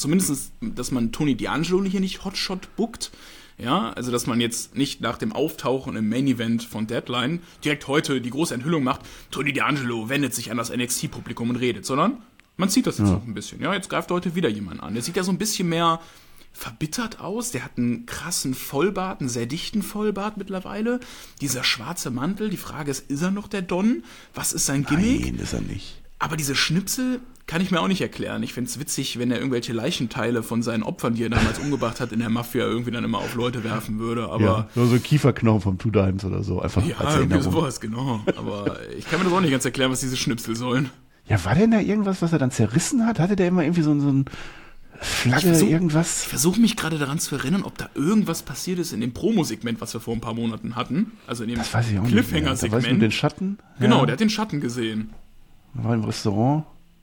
man Tony D'Angelo hier nicht Hotshot bookt. Ja, also dass man jetzt nicht nach dem Auftauchen im Main Event von Deadline direkt heute die große Enthüllung macht, Tony D'Angelo wendet sich an das NXT-Publikum und redet, sondern man zieht das jetzt noch ein bisschen. Ja, jetzt greift heute wieder jemand an. Der sieht ja so ein bisschen mehr verbittert aus, der hat einen krassen Vollbart, einen sehr dichten Vollbart mittlerweile. Dieser schwarze Mantel, die Frage ist er noch der Don? Was ist sein Gimmick? Nein, ist er nicht. Aber diese Schnipsel kann ich mir auch nicht erklären. Ich find's witzig, wenn er irgendwelche Leichenteile von seinen Opfern, die er damals umgebracht hat, in der Mafia irgendwie dann immer auf Leute werfen würde. Aber nur so Kieferknochen vom Two Dimes oder so. Einfach ja, irgendwie sowas, genau. Aber ich kann mir das auch nicht ganz erklären, was diese Schnipsel sollen. Ja, war denn da irgendwas, was er dann zerrissen hat? Hatte der immer irgendwie so ein Flagge, irgendwas? Ich versuche mich gerade daran zu erinnern, ob da irgendwas passiert ist in dem Promo-Segment, was wir vor ein paar Monaten hatten. Also in dem Cliffhanger-Segment. Da mit den Schatten? Genau, der hat den Schatten gesehen. War im Restaurant.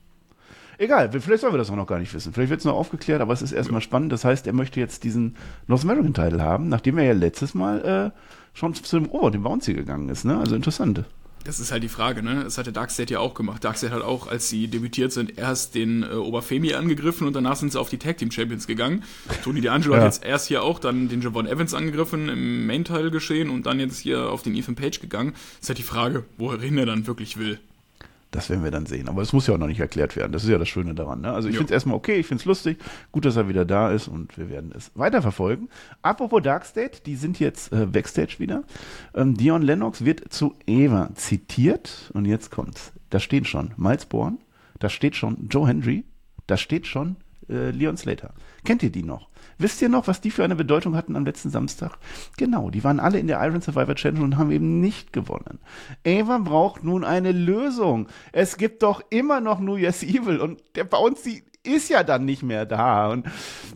Egal, vielleicht sollen wir das auch noch gar nicht wissen. Vielleicht wird es noch aufgeklärt, aber es ist erstmal spannend. Das heißt, er möchte jetzt diesen North American Title haben, nachdem er ja letztes Mal schon zu dem dem Bouncy gegangen ist. Ne? Also interessant. Das ist halt die Frage, ne? Das hat der Darkseid ja auch gemacht. Darkseid hat auch, als sie debütiert sind, erst den Oberfemi angegriffen und danach sind sie auf die Tag Team Champions gegangen. Tony D'Angelo hat jetzt erst hier auch dann den Javon Evans angegriffen, im Main-Teil geschehen und dann jetzt hier auf den Ethan Page gegangen. Das ist halt die Frage, wohin er dann wirklich will. Das werden wir dann sehen. Aber es muss ja auch noch nicht erklärt werden. Das ist ja das Schöne daran. Ne? Also ich finde es erstmal okay, ich finde es lustig. Gut, dass er wieder da ist und wir werden es weiterverfolgen. Apropos Darkseid, die sind jetzt Backstage wieder. Dion Lennox wird zu Eva zitiert und jetzt kommt's. Da steht schon Miles Bourne, da steht schon Joe Hendry, da steht schon Leon Slater. Kennt ihr die noch? Wisst ihr noch, was die für eine Bedeutung hatten am letzten Samstag? Genau, die waren alle in der Iron Survivor Challenge und haben eben nicht gewonnen. Eva braucht nun eine Lösung. Es gibt doch immer noch New Year's Evil und der Bouncy ist ja dann nicht mehr da. Und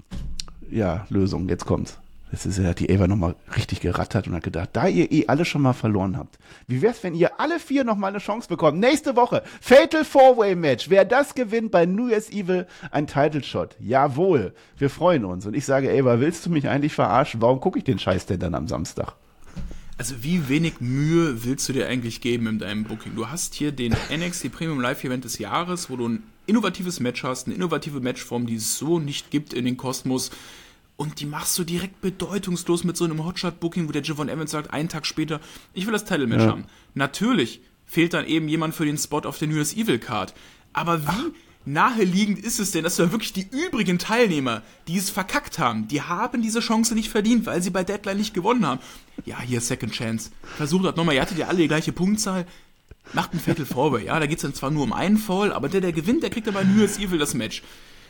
ja, Lösung, jetzt kommt's. Er hat die Ava nochmal richtig gerattert und hat gedacht, da ihr alle schon mal verloren habt, wie wär's, wenn ihr alle 4 nochmal eine Chance bekommt? Nächste Woche, Fatal 4-Way-Match. Wer das gewinnt bei New Year's Evil, ein Title-Shot. Jawohl, wir freuen uns. Und ich sage, Ava, willst du mich eigentlich verarschen? Warum gucke ich den Scheiß denn dann am Samstag? Also wie wenig Mühe willst du dir eigentlich geben in deinem Booking? Du hast hier den NXT Premium Live Event des Jahres, wo du ein innovatives Match hast, eine innovative Matchform, die es so nicht gibt in den Kosmos. Und die machst du direkt bedeutungslos mit so einem Hotshot-Booking, wo der Javon Evans sagt, einen Tag später, ich will das Title-Match haben. Natürlich fehlt dann eben jemand für den Spot auf der New Year's Evil-Card. Aber wie naheliegend ist es denn, dass du wirklich die übrigen Teilnehmer, die es verkackt haben, die haben diese Chance nicht verdient, weil sie bei Deadline nicht gewonnen haben. Ja, hier Second Chance. Versucht das nochmal, ihr hattet ja alle die gleiche Punktzahl. Macht ein Fatal 4-Way, ja, da geht's dann zwar nur um einen Fall, aber der gewinnt, der kriegt dann bei New Year's Evil das Match.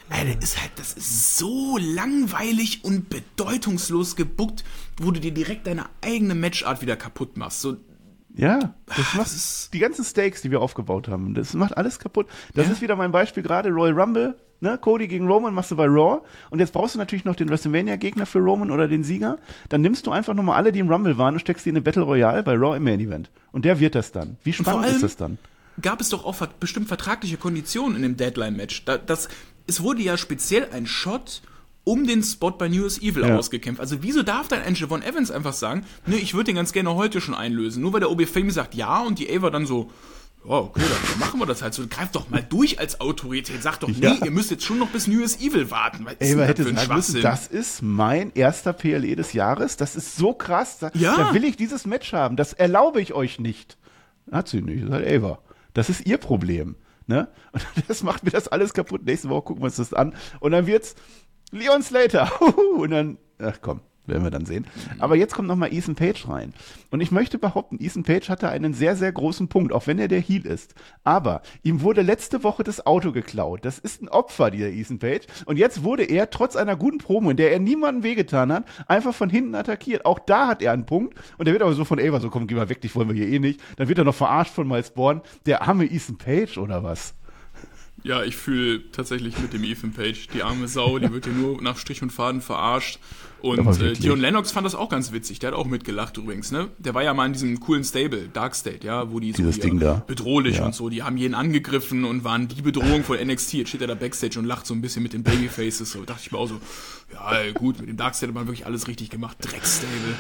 Das ist so langweilig und bedeutungslos gebuckt, wo du dir direkt deine eigene Matchart wieder kaputt machst. So, ja, das macht die ganzen Stakes, die wir aufgebaut haben, das macht alles kaputt. Das ist wieder mein Beispiel gerade, Royal Rumble, ne? Cody gegen Roman machst du bei Raw und jetzt brauchst du natürlich noch den WrestleMania-Gegner für Roman oder den Sieger. Dann nimmst du einfach nochmal alle, die im Rumble waren und steckst die in eine Battle Royale bei Raw im Main Event. Und der wird das dann. Wie spannend ist das dann? Gab es doch auch bestimmt vertragliche Konditionen in dem Deadline-Match. Es wurde ja speziell ein Shot um den Spot bei New Year's Evil ausgekämpft. Also wieso darf dann ein Javon Evans einfach sagen, ne, ich würde den ganz gerne heute schon einlösen, nur weil der OB-Fame sagt ja und die Ava dann so, oh, okay, dann machen wir das halt so. Greif doch mal durch als Autorität. Sag doch, nee, ihr müsst jetzt schon noch bis New Year's Evil warten. Ava hätte sagen müssen, das ist mein erster PLE des Jahres. Das ist so krass. Da will ich dieses Match haben. Das erlaube ich euch nicht. Hat sie nicht. Das ist halt Ava. Das ist ihr Problem. Ne? Und das macht mir das alles kaputt. Nächste Woche gucken wir uns das an. Und dann wird's Leon Slater. Und dann, ach komm. Werden wir dann sehen. Aber jetzt kommt nochmal Ethan Page rein. Und ich möchte behaupten, Ethan Page hatte einen sehr, sehr großen Punkt, auch wenn er der Heel ist. Aber ihm wurde letzte Woche das Auto geklaut. Das ist ein Opfer, dieser Ethan Page. Und jetzt wurde er, trotz einer guten Promo, in der er niemandem wehgetan hat, einfach von hinten attackiert. Auch da hat er einen Punkt. Und der wird aber so von Ava so, komm, geh mal weg, dich wollen wir hier eh nicht. Dann wird er noch verarscht von Miles Bourne. Der arme Ethan Page oder was? Ja, ich fühle tatsächlich mit dem Ethan Page. Die arme Sau, die wird hier nur nach Strich und Faden verarscht. Und Dion Lennox fand das auch ganz witzig. Der hat auch mitgelacht übrigens, ne? Der war ja mal in diesem coolen Stable, Dark State, ja, wo die so Ding da. bedrohlich und so, die haben jeden angegriffen und waren die Bedrohung von NXT. Jetzt steht er da Backstage und lacht so ein bisschen mit den Babyfaces. So dachte ich mir auch so, ja gut, mit dem Dark State hat man wirklich alles richtig gemacht. Dreckstable.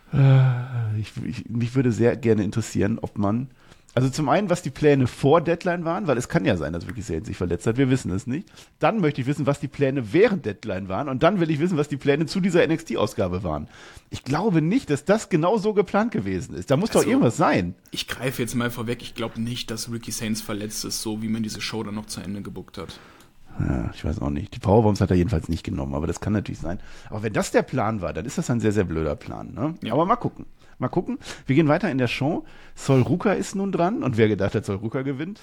Mich würde sehr gerne interessieren, ob man, also zum einen, was die Pläne vor Deadline waren, weil es kann ja sein, dass wirklich Zayn sich verletzt hat, wir wissen es nicht. Dann möchte ich wissen, was die Pläne während Deadline waren und dann will ich wissen, was die Pläne zu dieser NXT-Ausgabe waren. Ich glaube nicht, dass das genau so geplant gewesen ist. Da muss doch irgendwas sein. Ich greife jetzt mal vorweg, ich glaube nicht, dass Ricky Sainz verletzt ist, so wie man diese Show dann noch zu Ende gebuckt hat. Ja, ich weiß auch nicht. Die Powerbombs hat er jedenfalls nicht genommen, aber das kann natürlich sein. Aber wenn das der Plan war, dann ist das ein sehr, sehr blöder Plan. Ne? Ja. Aber mal gucken. Mal gucken. Wir gehen weiter in der Show. Sol Ruka ist nun dran. Und wer gedacht hat, Sol Ruka gewinnt?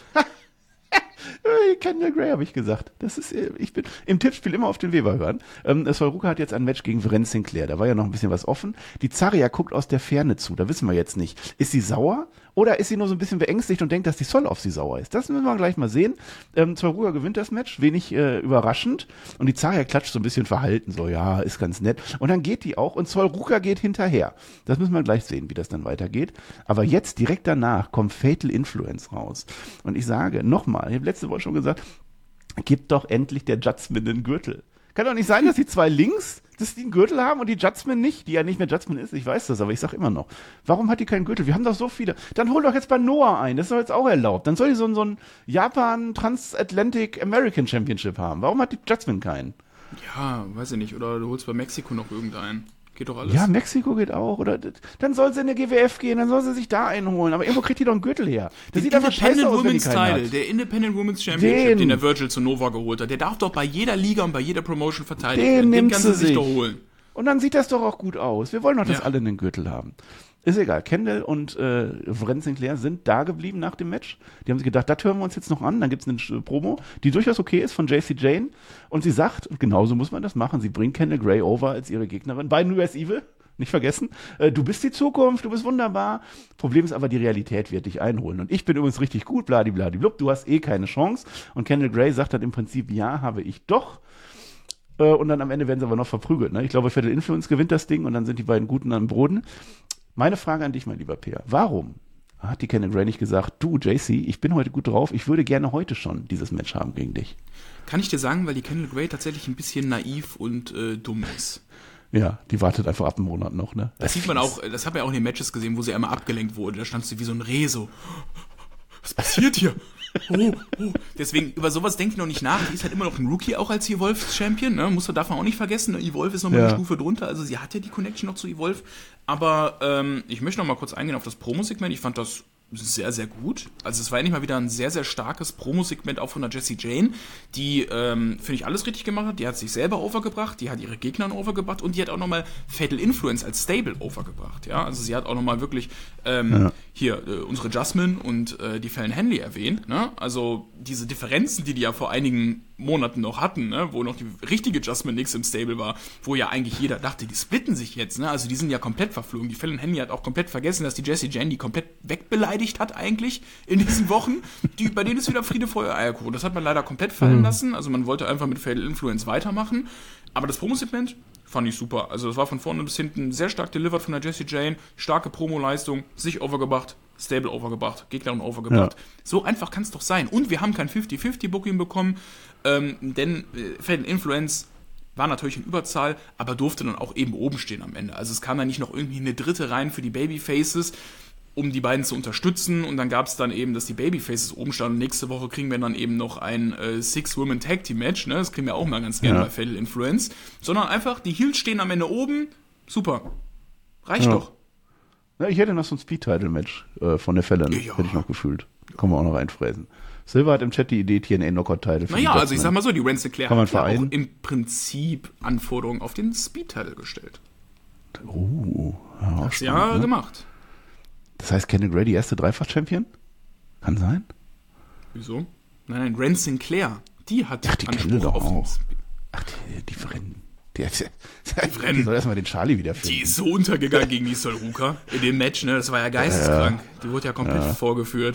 Kendall Gray, habe ich gesagt. Ich bin im Tippspiel immer auf den Weber hören. Sol Ruka hat jetzt ein Match gegen Vren Sinclair. Da war ja noch ein bisschen was offen. Die Zarya guckt aus der Ferne zu. Da wissen wir jetzt nicht. Ist sie sauer? Oder ist sie nur so ein bisschen beängstigt und denkt, dass die Sol auf sie sauer ist? Das müssen wir gleich mal sehen. Sol Ruka gewinnt das Match, wenig überraschend. Und die Zarya klatscht so ein bisschen verhalten, so, ja, ist ganz nett. Und dann geht die auch und Sol Ruka geht hinterher. Das müssen wir gleich sehen, wie das dann weitergeht. Aber jetzt, direkt danach, kommt Fatal Influence raus. Und ich sage nochmal, ich habe letzte Woche schon gesagt, gib doch endlich der Judgment den Gürtel. Kann doch nicht sein, dass die zwei links, dass die einen Gürtel haben und die Judgment nicht, die ja nicht mehr Judgment ist, ich weiß das, aber ich sag immer noch, warum hat die keinen Gürtel? Wir haben doch so viele. Dann hol doch jetzt bei Noah ein, das ist doch jetzt auch erlaubt. Dann soll die so ein Japan Transatlantic American Championship haben. Warum hat die Judgment keinen? Ja, weiß ich nicht, oder du holst bei Mexiko noch irgendeinen. Geht doch alles. Ja, Mexiko geht auch. Oder dann soll sie in der GWF gehen, dann soll sie sich da einholen. Aber irgendwo kriegt die doch einen Gürtel her. Das sieht einfach scheiße aus, wenn die keinen hat. Der Independent Women's Championship, den der Virgil zu Nova geholt hat, der darf doch bei jeder Liga und bei jeder Promotion verteidigt werden. Den kann sie sich doch holen. Und dann sieht das doch auch gut aus. Wir wollen doch, dass alle einen Gürtel haben. Ist egal. Kendall und Vren Sinclair sind da geblieben nach dem Match. Die haben sich gedacht, das hören wir uns jetzt noch an. Dann gibt es eine Promo, die durchaus okay ist von JC Jane. Und sie sagt, und genauso muss man das machen, sie bringt Kendall Gray over als ihre Gegnerin bei New Year's Evil. Nicht vergessen, du bist die Zukunft, du bist wunderbar. Problem ist aber, die Realität wird dich einholen. Und ich bin übrigens richtig gut, bladibladiblub, du hast eh keine Chance. Und Kendall Gray sagt dann im Prinzip, ja, habe ich doch. Und dann am Ende werden sie aber noch verprügelt. Ne? Ich glaube, Fatal Influence gewinnt das Ding und dann sind die beiden Guten am Boden. Meine Frage an dich, mein lieber Peer, warum hat die Kendall Gray nicht gesagt, du JC, ich bin heute gut drauf, ich würde gerne heute schon dieses Match haben gegen dich? Kann ich dir sagen, weil die Kendall Gray tatsächlich ein bisschen naiv und dumm ist. Ja, die wartet einfach ab einem Monat noch, ne? Das sieht man auch, das hat man ja auch in den Matches gesehen, wo sie einmal abgelenkt wurde. Da stand sie wie so ein Reh so. Was passiert hier? Oh. Deswegen, über sowas denke ich noch nicht nach. Die ist halt immer noch ein Rookie, auch als Evolve-Champion, ne? Darf man auch nicht vergessen. Evolve ist nochmal eine Stufe drunter, also sie hat ja die Connection noch zu Evolve. Aber ich möchte noch mal kurz eingehen auf das Promo-Segment. Ich fand das sehr, sehr gut. Also es war endlich mal wieder ein sehr, sehr starkes Promo-Segment auch von der Jessie Jane, die, finde ich, alles richtig gemacht hat. Die hat sich selber overgebracht, die hat ihre Gegner overgebracht und die hat auch nochmal Fatal Influence als Stable overgebracht. Ja? Also sie hat auch nochmal wirklich unsere Jasmine und die Fallon Henley erwähnt. Ne? Also diese Differenzen, die ja vor einigen Monaten noch hatten, ne? Wo noch die richtige Jasmine Nix im Stable war, wo ja eigentlich jeder dachte, die splitten sich jetzt. Ne? Also die sind ja komplett verflogen. Die Fallon Henley hat auch komplett vergessen, dass die Jessie Jane die komplett wegbeleidigt hat eigentlich in diesen Wochen. Bei denen ist wieder Friede, Feuer, Eierkuchen. Das hat man leider komplett fallen lassen. Also man wollte einfach mit Fatal Influence weitermachen. Aber das Promo-Segment fand ich super. Also das war von vorne bis hinten sehr stark delivered von der Jessie Jane. Starke Promo-Leistung, sich overgebracht, Stable overgebracht, Gegnerin overgebracht. Ja. So einfach kann es doch sein. Und wir haben kein 50-50-Booking bekommen, denn Fatal Influence war natürlich in Überzahl, aber durfte dann auch eben oben stehen am Ende. Also es kam dann nicht noch irgendwie eine dritte rein für die Babyfaces, um die beiden zu unterstützen, und dann gab es dann eben, dass die Babyfaces oben standen, und nächste Woche kriegen wir dann eben noch ein Six-Women-Tag-Team-Match, ne? Das kriegen wir auch mal ganz gerne bei Fatal Influence, sondern einfach, die Heels stehen am Ende oben, super, reicht doch. Ja, ich hätte noch so ein Speed-Title-Match von der Fallon, hätte ich noch gefühlt. Können wir auch noch reinfräsen. Silver hat im Chat die Idee, TNA Knockout-Title. Naja, also ich sag mal so, die Rance Sinclair hat ja auch im Prinzip Anforderungen auf den Speed-Title gestellt. Hat sie ja gemacht. Das heißt, Kenneth Grady erste Dreifach-Champion? Kann sein. Wieso? Nein, Rance Sinclair, die hat die Anspruch auf den Speed. Ach, die Frennen. Die soll erstmal den Charlie wiederfinden. Die ist so untergegangen gegen die Sol Ruka in dem Match, ne? Das war ja geisteskrank. Die wurde ja komplett vorgeführt.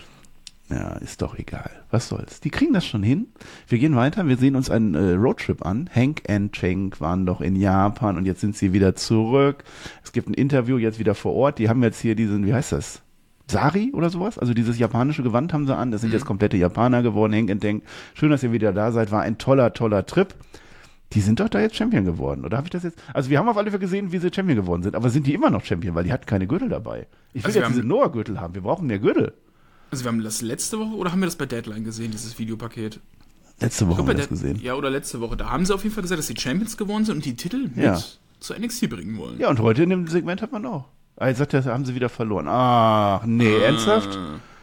Ja, ist doch egal. Was soll's. Die kriegen das schon hin. Wir gehen weiter. Wir sehen uns einen Roadtrip an. Hank und Cenk waren doch in Japan und jetzt sind sie wieder zurück. Es gibt ein Interview jetzt wieder vor Ort. Die haben jetzt hier diesen, wie heißt das? Sari oder sowas? Also dieses japanische Gewand haben sie an. Das sind jetzt komplette Japaner geworden. Hank und Cenk. Schön, dass ihr wieder da seid. War ein toller Trip. Die sind doch da jetzt Champion geworden, oder habe ich das jetzt? Also wir haben auf alle Fälle gesehen, wie sie Champion geworden sind, aber sind die immer noch Champion, weil die hatten keine Gürtel dabei. Ich will jetzt diese Noah-Gürtel haben, wir brauchen mehr Gürtel. Also wir haben das letzte Woche, oder haben wir das bei Deadline gesehen, dieses Videopaket? Letzte Woche haben wir das gesehen. Ja, oder letzte Woche. Da haben sie auf jeden Fall gesagt, dass sie Champions geworden sind und die Titel mit zu NXT bringen wollen. Ja, und heute in dem Segment hat man auch. Also sagt er, haben sie wieder verloren. Ach, nee, ernsthaft?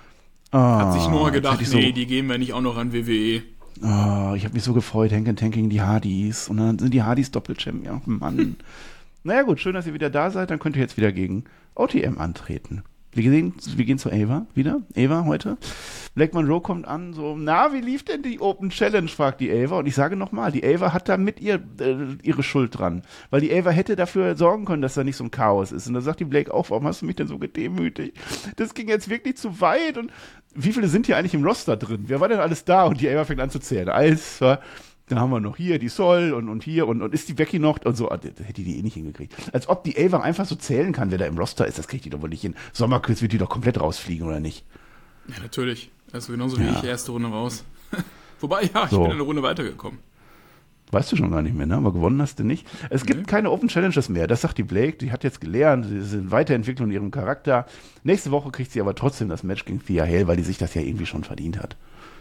Hat sich Noah gedacht, die geben wir nicht auch noch an WWE. Oh, ich habe mich so gefreut, Hank und Tank gegen die Hardys. Und dann sind die Hardys Doppel-Champion. Ja, Mann. Naja gut, schön, dass ihr wieder da seid. Dann könnt ihr jetzt wieder gegen OTM antreten. Wir gehen zu Ava wieder. Ava heute. Black Monroe kommt an, so, wie lief denn die Open Challenge, fragt die Ava. Und ich sage nochmal, die Ava hat da mit ihre Schuld dran. Weil die Ava hätte dafür sorgen können, dass da nicht so ein Chaos ist. Und da sagt die Blake auch, warum hast du mich denn so gedemütigt? Das ging jetzt wirklich zu weit. Und wie viele sind hier eigentlich im Roster drin? Wer war denn alles da? Und die Ava fängt an zu zählen. Dann haben wir noch hier die Sol und hier und ist die Becky noch und so. Das hätte die nicht hingekriegt. Als ob die Ava einfach so zählen kann, wer da im Roster ist. Das kriegt die doch wohl nicht hin. Sommerquiz wird die doch komplett rausfliegen, oder nicht? Ja, natürlich. Also genauso wie ich erste Runde raus. Wobei, ich bin eine Runde weitergekommen. Weißt du schon gar nicht mehr, ne? Aber gewonnen hast du nicht. Es gibt keine Open Challenges mehr. Das sagt die Blake. Die hat jetzt gelernt. Sie sind Weiterentwicklung in ihrem Charakter. Nächste Woche kriegt sie aber trotzdem das Match gegen Thea Hale, weil die sich das ja irgendwie schon verdient hat.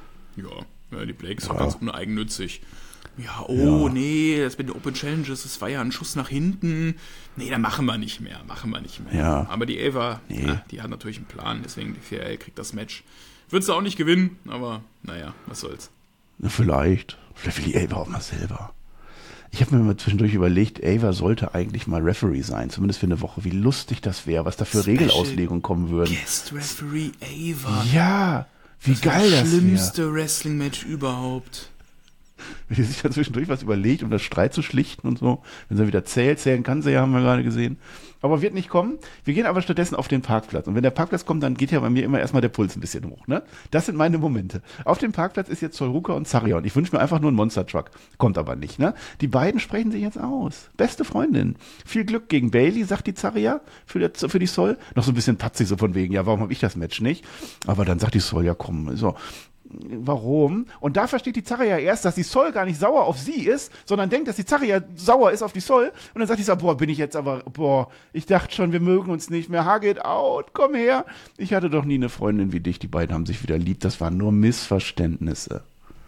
Ja, die Blake ist auch ganz uneigennützig. Nee, das mit den Open Challenges, das war ja ein Schuss nach hinten. Nee, da machen wir nicht mehr. Ja. Aber die Ava, die hat natürlich einen Plan, deswegen die Thea Hale kriegt das Match. Wird sie auch nicht gewinnen, aber naja, was soll's. Vielleicht will die Ava auch mal selber. Ich habe mir mal zwischendurch überlegt, Ava sollte eigentlich mal Referee sein, zumindest für eine Woche. Wie lustig das wäre, was da für Regelauslegungen kommen würden. Guest Referee Ava. Ja, wie geil das wäre. Das schlimmste Wrestling-Match überhaupt. Wenn sie sich da zwischendurch was überlegt, um das Streit zu schlichten und so. Wenn sie wieder zählen kann sie ja, haben wir gerade gesehen. Aber wird nicht kommen. Wir gehen aber stattdessen auf den Parkplatz. Und wenn der Parkplatz kommt, dann geht ja bei mir immer erstmal der Puls ein bisschen hoch. Ne? Das sind meine Momente. Auf dem Parkplatz ist jetzt Sol Ruka und Zarya. Und ich wünsche mir einfach nur einen Monster-Truck. Kommt aber nicht. Ne? Die beiden sprechen sich jetzt aus. Beste Freundin. Viel Glück gegen Bayley, sagt die Zarya für die Sol. Noch so ein bisschen patzig, so von wegen, ja, warum habe ich das Match nicht? Aber dann sagt die Sol, ja komm, so. Warum? Und da versteht die Zarya erst, dass die Sol gar nicht sauer auf sie ist, sondern denkt, dass die Zarya sauer ist auf die Sol. Und dann sagt die so, ich dachte schon, wir mögen uns nicht mehr. Hug it out, komm her. Ich hatte doch nie eine Freundin wie dich. Die beiden haben sich wieder lieb. Das waren nur Missverständnisse.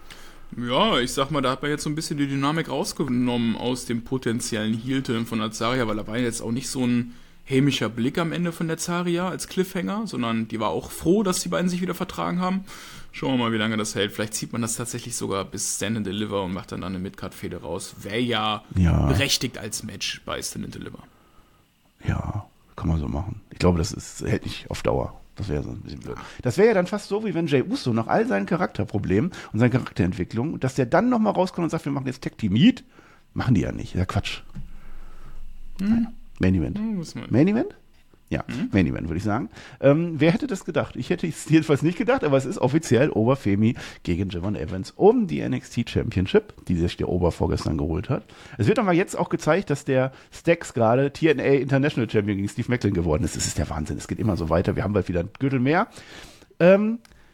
Ja, ich sag mal, da hat man jetzt so ein bisschen die Dynamik rausgenommen aus dem potenziellen Heel-Turn von der Zarya, weil da war jetzt auch nicht so ein hämischer Blick am Ende von der Zarya als Cliffhanger, sondern die war auch froh, dass die beiden sich wieder vertragen haben. Schauen wir mal, wie lange das hält. Vielleicht zieht man das tatsächlich sogar bis Stand and Deliver und macht dann eine Midcard-Fehde raus. Wäre ja berechtigt als Match bei Stand and Deliver. Ja, kann man so machen. Ich glaube, hält nicht auf Dauer. Das wäre so ein bisschen blöd. Das wäre ja dann fast so, wie wenn Jey Uso nach all seinen Charakterproblemen und seinen Charakterentwicklungen, dass der dann nochmal rauskommt und sagt, wir machen jetzt Tag Team Meet. Machen die ja nicht. Ja, Quatsch. Naja. Main Event. Main Event? Ja, Main Event, würde ich sagen. Wer hätte das gedacht? Ich hätte es jedenfalls nicht gedacht, aber es ist offiziell Oberfemi gegen Javon Evans um die NXT Championship, die sich der Ober vorgestern geholt hat. Es wird aber jetzt auch gezeigt, dass der Stax gerade TNA International Champion gegen Steve Macklin geworden ist. Das ist der Wahnsinn. Es geht immer so weiter. Wir haben bald wieder einen Gürtel mehr.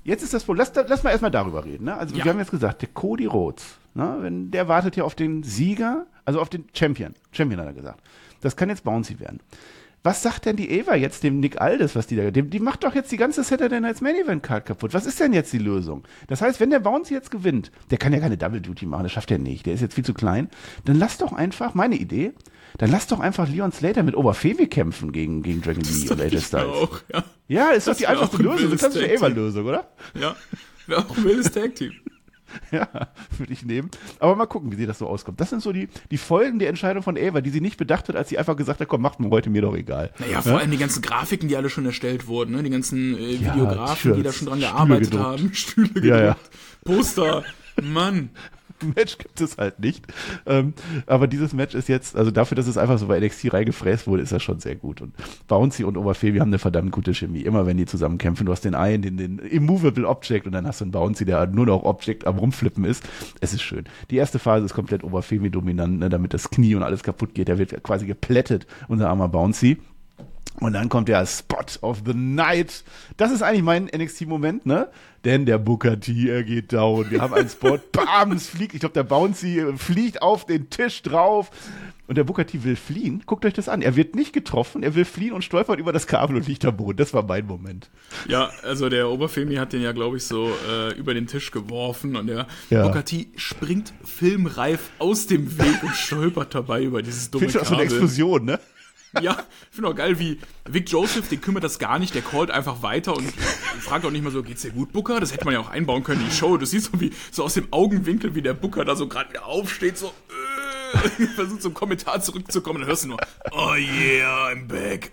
jetzt ist das wohl, lass mal erstmal darüber reden. Ne? Also wir haben jetzt gesagt, der Cody Rhodes, ne, der wartet ja auf den Sieger, also auf den Champion hat er gesagt. Das kann jetzt Bouncy werden. Was sagt denn die Eva jetzt dem Nick Aldis, was die macht doch jetzt die ganze Saturday Night's Main Event Card kaputt. Was ist denn jetzt die Lösung? Das heißt, wenn der Bouncy jetzt gewinnt, der kann ja keine Double Duty machen, das schafft er nicht, der ist jetzt viel zu klein, dann lass doch einfach, meine Idee, Leon Slater mit Oberfemi kämpfen gegen Dragon Lee und AJ Styles. Auch, ja. Ja, ist doch die einfachste Lösung, das ist die Eva-Lösung, oder? Ja, wäre auch ein wildes Tag-Team. Ja, würde ich nehmen. Aber mal gucken, wie sie das so auskommt. Das sind so die Folgen der Entscheidung von Ava, die sie nicht bedacht hat, als sie einfach gesagt hat, komm, macht mir heute mir doch egal. Naja, vor allem die ganzen Grafiken, die alle schon erstellt wurden, ne? Die ganzen Videografen, die da schon dran gearbeitet haben. Stühle gedruckt, Poster, Mann. Match gibt es halt nicht. Aber dieses Match ist jetzt, also dafür, dass es einfach so bei NXT reingefräst wurde, ist das schon sehr gut. Und Bouncy und Oberfemi haben eine verdammt gute Chemie. Immer wenn die zusammen kämpfen, du hast den einen, den Immovable Object und dann hast du einen Bouncy, der nur noch Object am Rumflippen ist. Es ist schön. Die erste Phase ist komplett Oberfemi dominant, ne, damit das Knie und alles kaputt geht. Der wird quasi geplättet, unser armer Bouncy. Und dann kommt der Spot of the Night. Das ist eigentlich mein NXT-Moment, ne? Denn der Booker T, er geht down. Wir haben einen Spot, bam, es fliegt. Ich glaube, der Bouncy fliegt auf den Tisch drauf. Und der Booker T will fliehen. Guckt euch das an. Er wird nicht getroffen, er will fliehen und stolpert über das Kabel und liegt am Boden. Das war mein Moment. Ja, also der Oberfemi hat den ja, glaube ich, so über den Tisch geworfen und der Booker T springt filmreif aus dem Weg und stolpert dabei über dieses dumme Kabel. Das so eine Explosion, ne? Ja, ich finde auch geil, wie Vic Joseph, den kümmert das gar nicht, der callt einfach weiter und fragt auch nicht mal so, geht's dir gut, Booker? Das hätte man ja auch einbauen können in die Show. Du siehst so aus dem Augenwinkel, wie der Booker da so gerade wieder aufsteht, so versucht zum Kommentar zurückzukommen, dann hörst du nur, oh yeah, I'm back.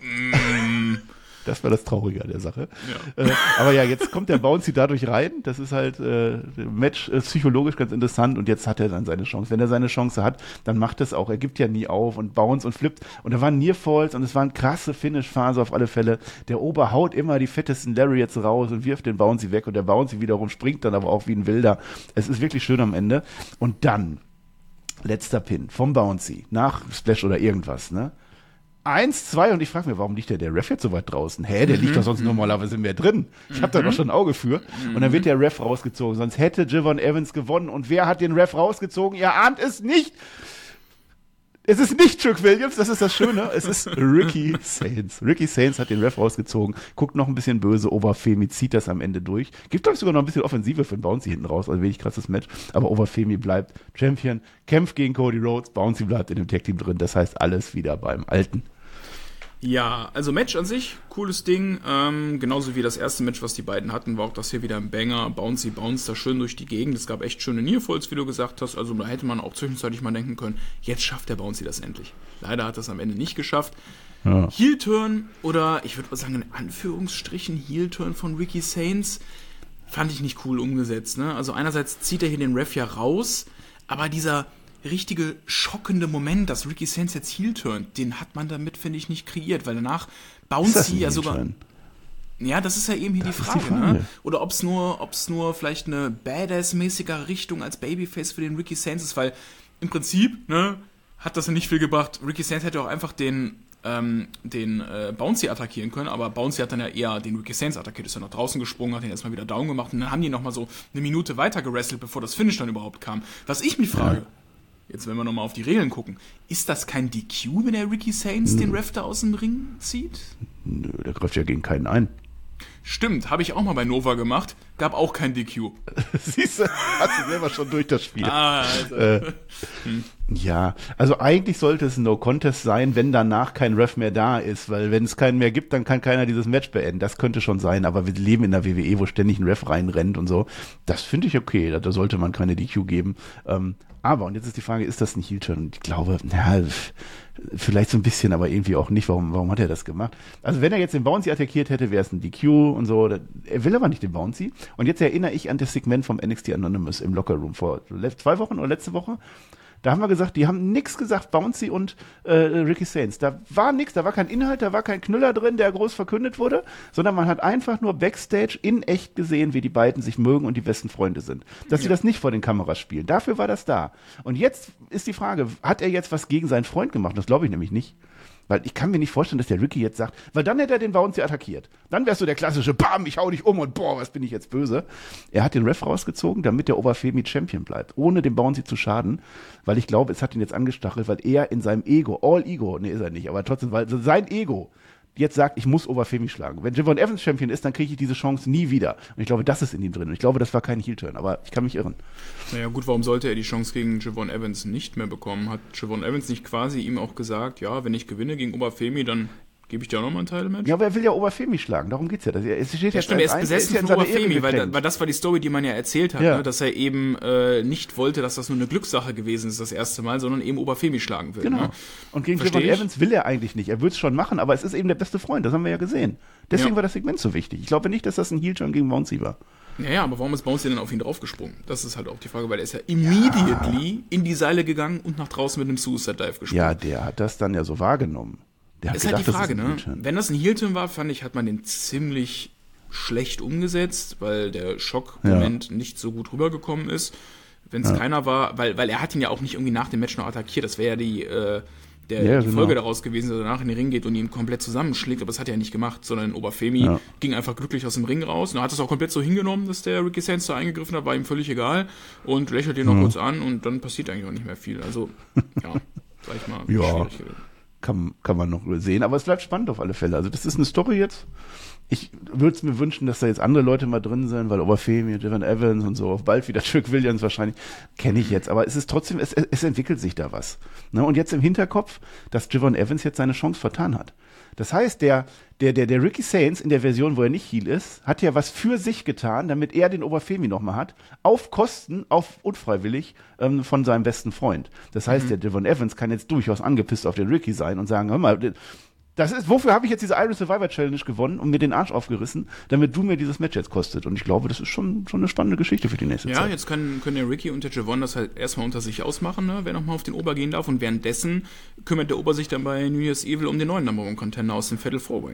Das war das Traurige an der Sache. Ja. Aber ja, jetzt kommt der Bouncy dadurch rein. Das ist halt Match psychologisch ganz interessant und jetzt hat er dann seine Chance. Wenn er seine Chance hat, dann macht es auch. Er gibt ja nie auf und bounce und flippt. Und da waren Nearfalls und es war eine krasse Finish-Phase auf alle Fälle. Der Ober haut immer die fettesten Lariats raus und wirft den Bouncy weg und der Bouncy wiederum springt dann aber auch wie ein Wilder. Es ist wirklich schön am Ende. Und dann, letzter Pin vom Bouncy nach Splash oder irgendwas, ne? 1, 2 und ich frage mich, warum liegt der Ref jetzt so weit draußen? Der liegt doch sonst normalerweise mehr drin. Ich habe da doch schon ein Auge für. Und dann wird der Ref rausgezogen, sonst hätte Javon Evans gewonnen. Und wer hat den Ref rausgezogen? Ihr ahnt es nicht. Es ist nicht Trick Williams, das ist das Schöne. Es ist Ricky Sainz. Ricky Sainz hat den Ref rausgezogen, guckt noch ein bisschen böse, Oberfemi zieht das am Ende durch. Gibt, glaube ich, sogar noch ein bisschen Offensive für den Bouncy hinten raus, also wenig krasses Match. Aber Oberfemi bleibt Champion, kämpft gegen Cody Rhodes, Bouncy bleibt in dem Tag-Team drin. Das heißt, alles wieder beim Alten. Ja, also Match an sich, cooles Ding, genauso wie das erste Match, was die beiden hatten, war auch das hier wieder ein Banger, Bouncy bounced da schön durch die Gegend, es gab echt schöne Nearfalls, wie du gesagt hast, also da hätte man auch zwischenzeitlich mal denken können, jetzt schafft der Bouncy das endlich. Leider hat das am Ende nicht geschafft. Ja. Heel-Turn oder ich würde mal sagen in Anführungsstrichen Heel-Turn von Ricky Sainz fand ich nicht cool umgesetzt, ne? Also einerseits zieht er hier den Ref ja raus, aber dieser richtige schockende Moment, dass Ricky Sainz jetzt heel turnt, den hat man damit, finde ich, nicht kreiert, weil danach Bouncy ja sogar... Ja, das ist ja eben hier die Frage, ne? Oder ob es nur vielleicht eine Badass-mäßigere Richtung als Babyface für den Ricky Sainz ist, weil im Prinzip, ne, hat das ja nicht viel gebracht. Ricky Sainz hätte auch einfach den Bouncy attackieren können, aber Bouncy hat dann ja eher den Ricky Sainz attackiert, ist ja nach draußen gesprungen, hat ihn erstmal wieder down gemacht und dann haben die nochmal so eine Minute weiter gerestelt, bevor das Finish dann überhaupt kam. Was ich mich frage, jetzt wenn wir nochmal auf die Regeln gucken, ist das kein DQ, wenn der Ricky Sainz den Ref da aus dem Ring zieht? Nö, der greift ja gegen keinen ein. Stimmt, habe ich auch mal bei Nova gemacht, gab auch kein DQ. Siehst du, hast du selber schon durch das Spiel. Also. Ja, also eigentlich sollte es ein No-Contest sein, wenn danach kein Ref mehr da ist, weil wenn es keinen mehr gibt, dann kann keiner dieses Match beenden. Das könnte schon sein, aber wir leben in der WWE, wo ständig ein Ref reinrennt und so. Das finde ich okay, da sollte man keine DQ geben. Aber, und jetzt ist die Frage, ist das ein Heel-Turn? Ich glaube, vielleicht so ein bisschen, aber irgendwie auch nicht. Warum hat er das gemacht? Also wenn er jetzt den Bouncy attackiert hätte, wäre es ein DQ und so. Er will aber nicht den Bouncy. Und jetzt erinnere ich an das Segment vom NXT Anonymous im Lockerroom vor 2 Wochen oder letzte Woche. Da haben wir gesagt, die haben nichts gesagt, Bouncy und Ricky Sainz. Da war nichts, da war kein Inhalt, da war kein Knüller drin, der groß verkündet wurde, sondern man hat einfach nur Backstage in echt gesehen, wie die beiden sich mögen und die besten Freunde sind. Dass sie das nicht vor den Kameras spielen. Dafür war das da. Und jetzt ist die Frage, hat er jetzt was gegen seinen Freund gemacht? Das glaube ich nämlich nicht. Weil ich kann mir nicht vorstellen, dass der Ricky jetzt sagt, weil dann hätte er den Bouncy attackiert. Dann wärst du der klassische, bam, ich hau dich um und boah, was bin ich jetzt böse. Er hat den Ref rausgezogen, damit der Obafemi Champion bleibt, ohne dem Bouncy zu schaden, weil ich glaube, es hat ihn jetzt angestachelt, weil er in seinem Ego, nee, ist er nicht, aber trotzdem, weil sein Ego jetzt sagt, ich muss Obafemi schlagen. Wenn Javon Evans Champion ist, dann kriege ich diese Chance nie wieder. Und ich glaube, das ist in ihm drin. Und ich glaube, das war kein Heel-Turn, aber ich kann mich irren. Naja gut, warum sollte er die Chance gegen Javon Evans nicht mehr bekommen? Hat Javon Evans nicht quasi ihm auch gesagt, ja, wenn ich gewinne gegen Obafemi, dann gebe ich dir auch nochmal ein Title-Match? Ja, aber er will ja Obafemi schlagen, darum geht's ja. Es steht ja, stimmt, er ist besessen von Obafemi, weil das war die Story, die man ja erzählt hat, ja. Ne? Dass er eben nicht wollte, dass das nur eine Glückssache gewesen ist das erste Mal, sondern eben Obafemi schlagen will. Genau. Ne? Und gegen Javon Evans will er eigentlich nicht. Er würde es schon machen, aber es ist eben der beste Freund, das haben wir ja gesehen. Deswegen war das Segment so wichtig. Ich glaube nicht, dass das ein Heel-Turn gegen Bouncy war. Ja, aber warum ist Bouncy denn auf ihn draufgesprungen? Das ist halt auch die Frage, weil er ist ja immediately in die Seile gegangen und nach draußen mit einem Suicide Dive gesprungen. Ja, der hat das dann ja so wahrgenommen. Der hat ist gedacht, halt die Frage, das ist ne? Wenn das ein Heel-Turn war, fand ich, hat man den ziemlich schlecht umgesetzt, weil der Schockmoment nicht so gut rübergekommen ist. Wenn es keiner war, weil er hat ihn ja auch nicht irgendwie nach dem Match noch attackiert. Das wäre ja die Folge daraus gewesen, dass er danach in den Ring geht und ihn komplett zusammenschlägt, aber das hat er ja nicht gemacht, sondern Obafemi ging einfach glücklich aus dem Ring raus und er hat es auch komplett so hingenommen, dass der Ricky Sainz da eingegriffen hat, war ihm völlig egal und lächelt ihn noch kurz an und dann passiert eigentlich auch nicht mehr viel. Also, ja, sag ich mal, schwierig gewesen. Kann man noch sehen, aber es bleibt spannend auf alle Fälle. Also das ist eine Story jetzt. Ich würde es mir wünschen, dass da jetzt andere Leute mal drin sind, weil Obafemi, Javon Evans und so, bald wieder Trick Williams wahrscheinlich, kenne ich jetzt. Aber es ist trotzdem, es entwickelt sich da was. Ne? Und jetzt im Hinterkopf, dass Javon Evans jetzt seine Chance vertan hat. Das heißt, der Ricky Sainz in der Version, wo er nicht Heel ist, hat ja was für sich getan, damit er den Obafemi nochmal hat, auf Kosten, unfreiwillig, von seinem besten Freund. Das heißt, der Javon Evans kann jetzt durchaus angepisst auf den Ricky sein und sagen, hör mal, wofür habe ich jetzt diese Iron Survivor Challenge gewonnen und mir den Arsch aufgerissen, damit du mir dieses Match jetzt kostet. Und ich glaube, das ist schon eine spannende Geschichte für die nächste Zeit. Ja, jetzt können der Ricky und der Javon das halt erstmal unter sich ausmachen, ne? Wer nochmal auf den Ober gehen darf. Und währenddessen kümmert der Ober sich dann bei New Year's Evil um den neuen Number One Contender aus dem Fatal 4-Way.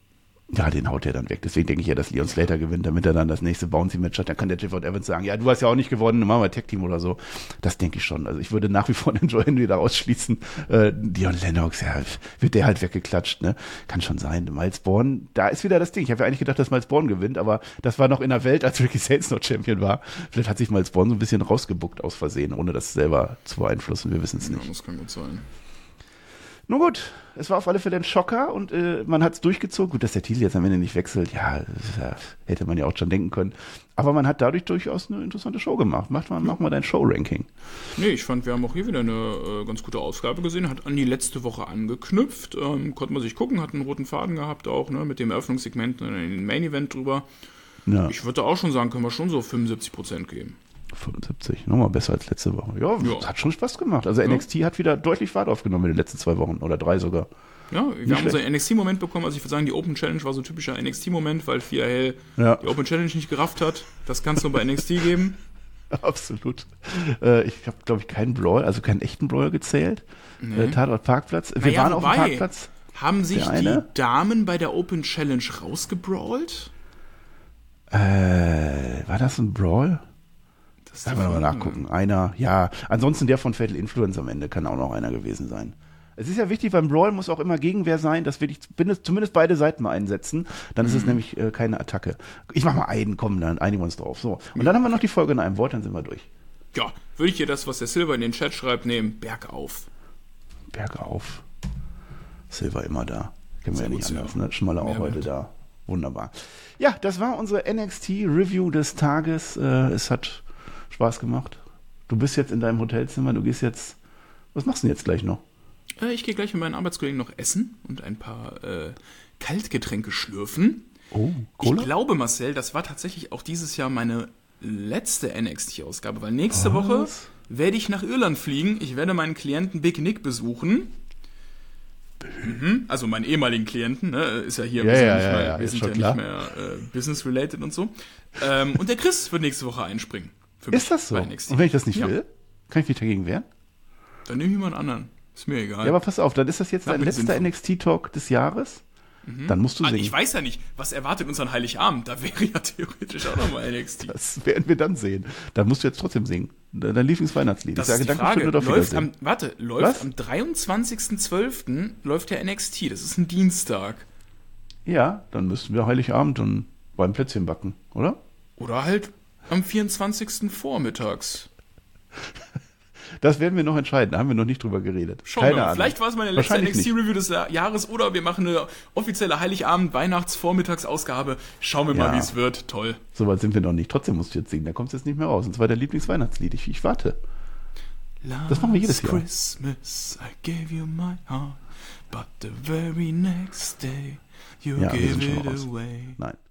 Ja, den haut er dann weg. Deswegen denke ich ja, dass Leon Slater gewinnt, damit er dann das nächste Bouncy-Match hat. Dann kann der Javon Evans sagen, ja, du hast ja auch nicht gewonnen, machen wir Tag-Team oder so. Das denke ich schon. Also ich würde nach wie vor den Joe Henry da ausschließen. Dion Lennox, ja, wird der halt weggeklatscht, ne? Kann schon sein. Miles Bourne, da ist wieder das Ding. Ich habe ja eigentlich gedacht, dass Miles Bourne gewinnt, aber das war noch in der Welt, als Ricky Sainz noch Champion war. Vielleicht hat sich Miles Bourne so ein bisschen rausgebuckt aus Versehen, ohne das selber zu beeinflussen. Wir wissen es nicht. Ja, das kann gut sein. Nun gut, es war auf alle Fälle ein Schocker und man hat es durchgezogen. Gut, dass der Titel jetzt am Ende nicht wechselt, ja, hätte man ja auch schon denken können. Aber man hat dadurch durchaus eine interessante Show gemacht. Mach mal dein Show-Ranking. Nee, ich fand, wir haben auch hier wieder eine ganz gute Ausgabe gesehen. Hat an die letzte Woche angeknüpft. Konnte man sich gucken, hat einen roten Faden gehabt auch, ne, mit dem Eröffnungssegment in den Main-Event drüber. Ja. Ich würde auch schon sagen, können wir schon so 75% geben. 75, nochmal besser als letzte Woche. Ja, hat schon Spaß gemacht. Also NXT hat wieder deutlich Fahrt aufgenommen in den letzten 2 Wochen oder 3 sogar. Ja, wir haben unseren NXT-Moment bekommen. Also ich würde sagen, die Open Challenge war so ein typischer NXT-Moment, weil Fia Hell die Open Challenge nicht gerafft hat. Das kann es nur bei NXT geben. Absolut. Ich habe, glaube ich, keinen Brawl, also keinen echten Brawl gezählt. Nee. Tatort Parkplatz. Wir waren auf dem Parkplatz. Haben sich die Damen bei der Open Challenge rausgebrawlt? War das ein Brawl? Das können wir mal nachgucken. Einer, ja. Ansonsten der von Fatal Influence am Ende kann auch noch einer gewesen sein. Es ist ja wichtig, beim Brawl muss auch immer Gegenwehr sein, dass wir zumindest beide Seiten mal einsetzen. Dann ist es nämlich keine Attacke. Ich mach mal einen, komm, dann einigen wir uns drauf. So. Und dann haben wir noch die Folge in einem Wort, dann sind wir durch. Ja, würde ich hier das, was der Silver in den Chat schreibt, nehmen. Bergauf. Bergauf. Silver immer da. Kennen wir ja nicht anders, ne? Schmaler auch heute da. Wunderbar. Ja, das war unsere NXT-Review des Tages. Es hat Spaß gemacht. Du bist jetzt in deinem Hotelzimmer, du gehst jetzt, was machst du denn jetzt gleich noch? Ich gehe gleich mit meinen Arbeitskollegen noch essen und ein paar Kaltgetränke schlürfen. Oh, Cola? Ich glaube, Marcel, das war tatsächlich auch dieses Jahr meine letzte NXT-Ausgabe, weil nächste Woche werde ich nach Irland fliegen. Ich werde meinen Klienten Big Nick besuchen. Also meinen ehemaligen Klienten, ne? Ist ja hier, wir sind ja nicht mehr business-related und so. Und der Chris wird nächste Woche einspringen. Ist das so? Und wenn ich das nicht will, kann ich mich dagegen wehren? Dann nehme ich jemand anderen. Ist mir egal. Ja, aber pass auf, dann ist das jetzt dein letzter NXT-Talk des Jahres. Dann musst du singen. Ich weiß ja nicht, was erwartet uns an Heiligabend? Da wäre ja theoretisch auch nochmal NXT. Das werden wir dann sehen. Dann musst du jetzt trotzdem singen. Dein Lieblingsweihnachtslied. Das ich sage ist die Dankeschön Frage. und auf Wiedersehen. Läuft am 23.12. läuft der NXT. Das ist ein Dienstag. Ja, dann müssten wir Heiligabend dann beim Plätzchen backen, oder? Oder halt am 24. vormittags. Das werden wir noch entscheiden, da haben wir noch nicht drüber geredet. Schauen wir mal. Vielleicht war es meine letzte NXT-Review des Jahres oder wir machen eine offizielle Heiligabend-Weihnachts-Vormittagsausgabe. Schauen wir mal, wie es wird. Toll. Soweit sind wir noch nicht. Trotzdem musst du jetzt singen, da kommst du jetzt nicht mehr raus. Und zwar dein Lieblingsweihnachtslied. Ich warte. Das machen wir jedes Jahr. Christmas, I gave you my heart, but the very next day you wir gave sind schon it raus. away. Nein.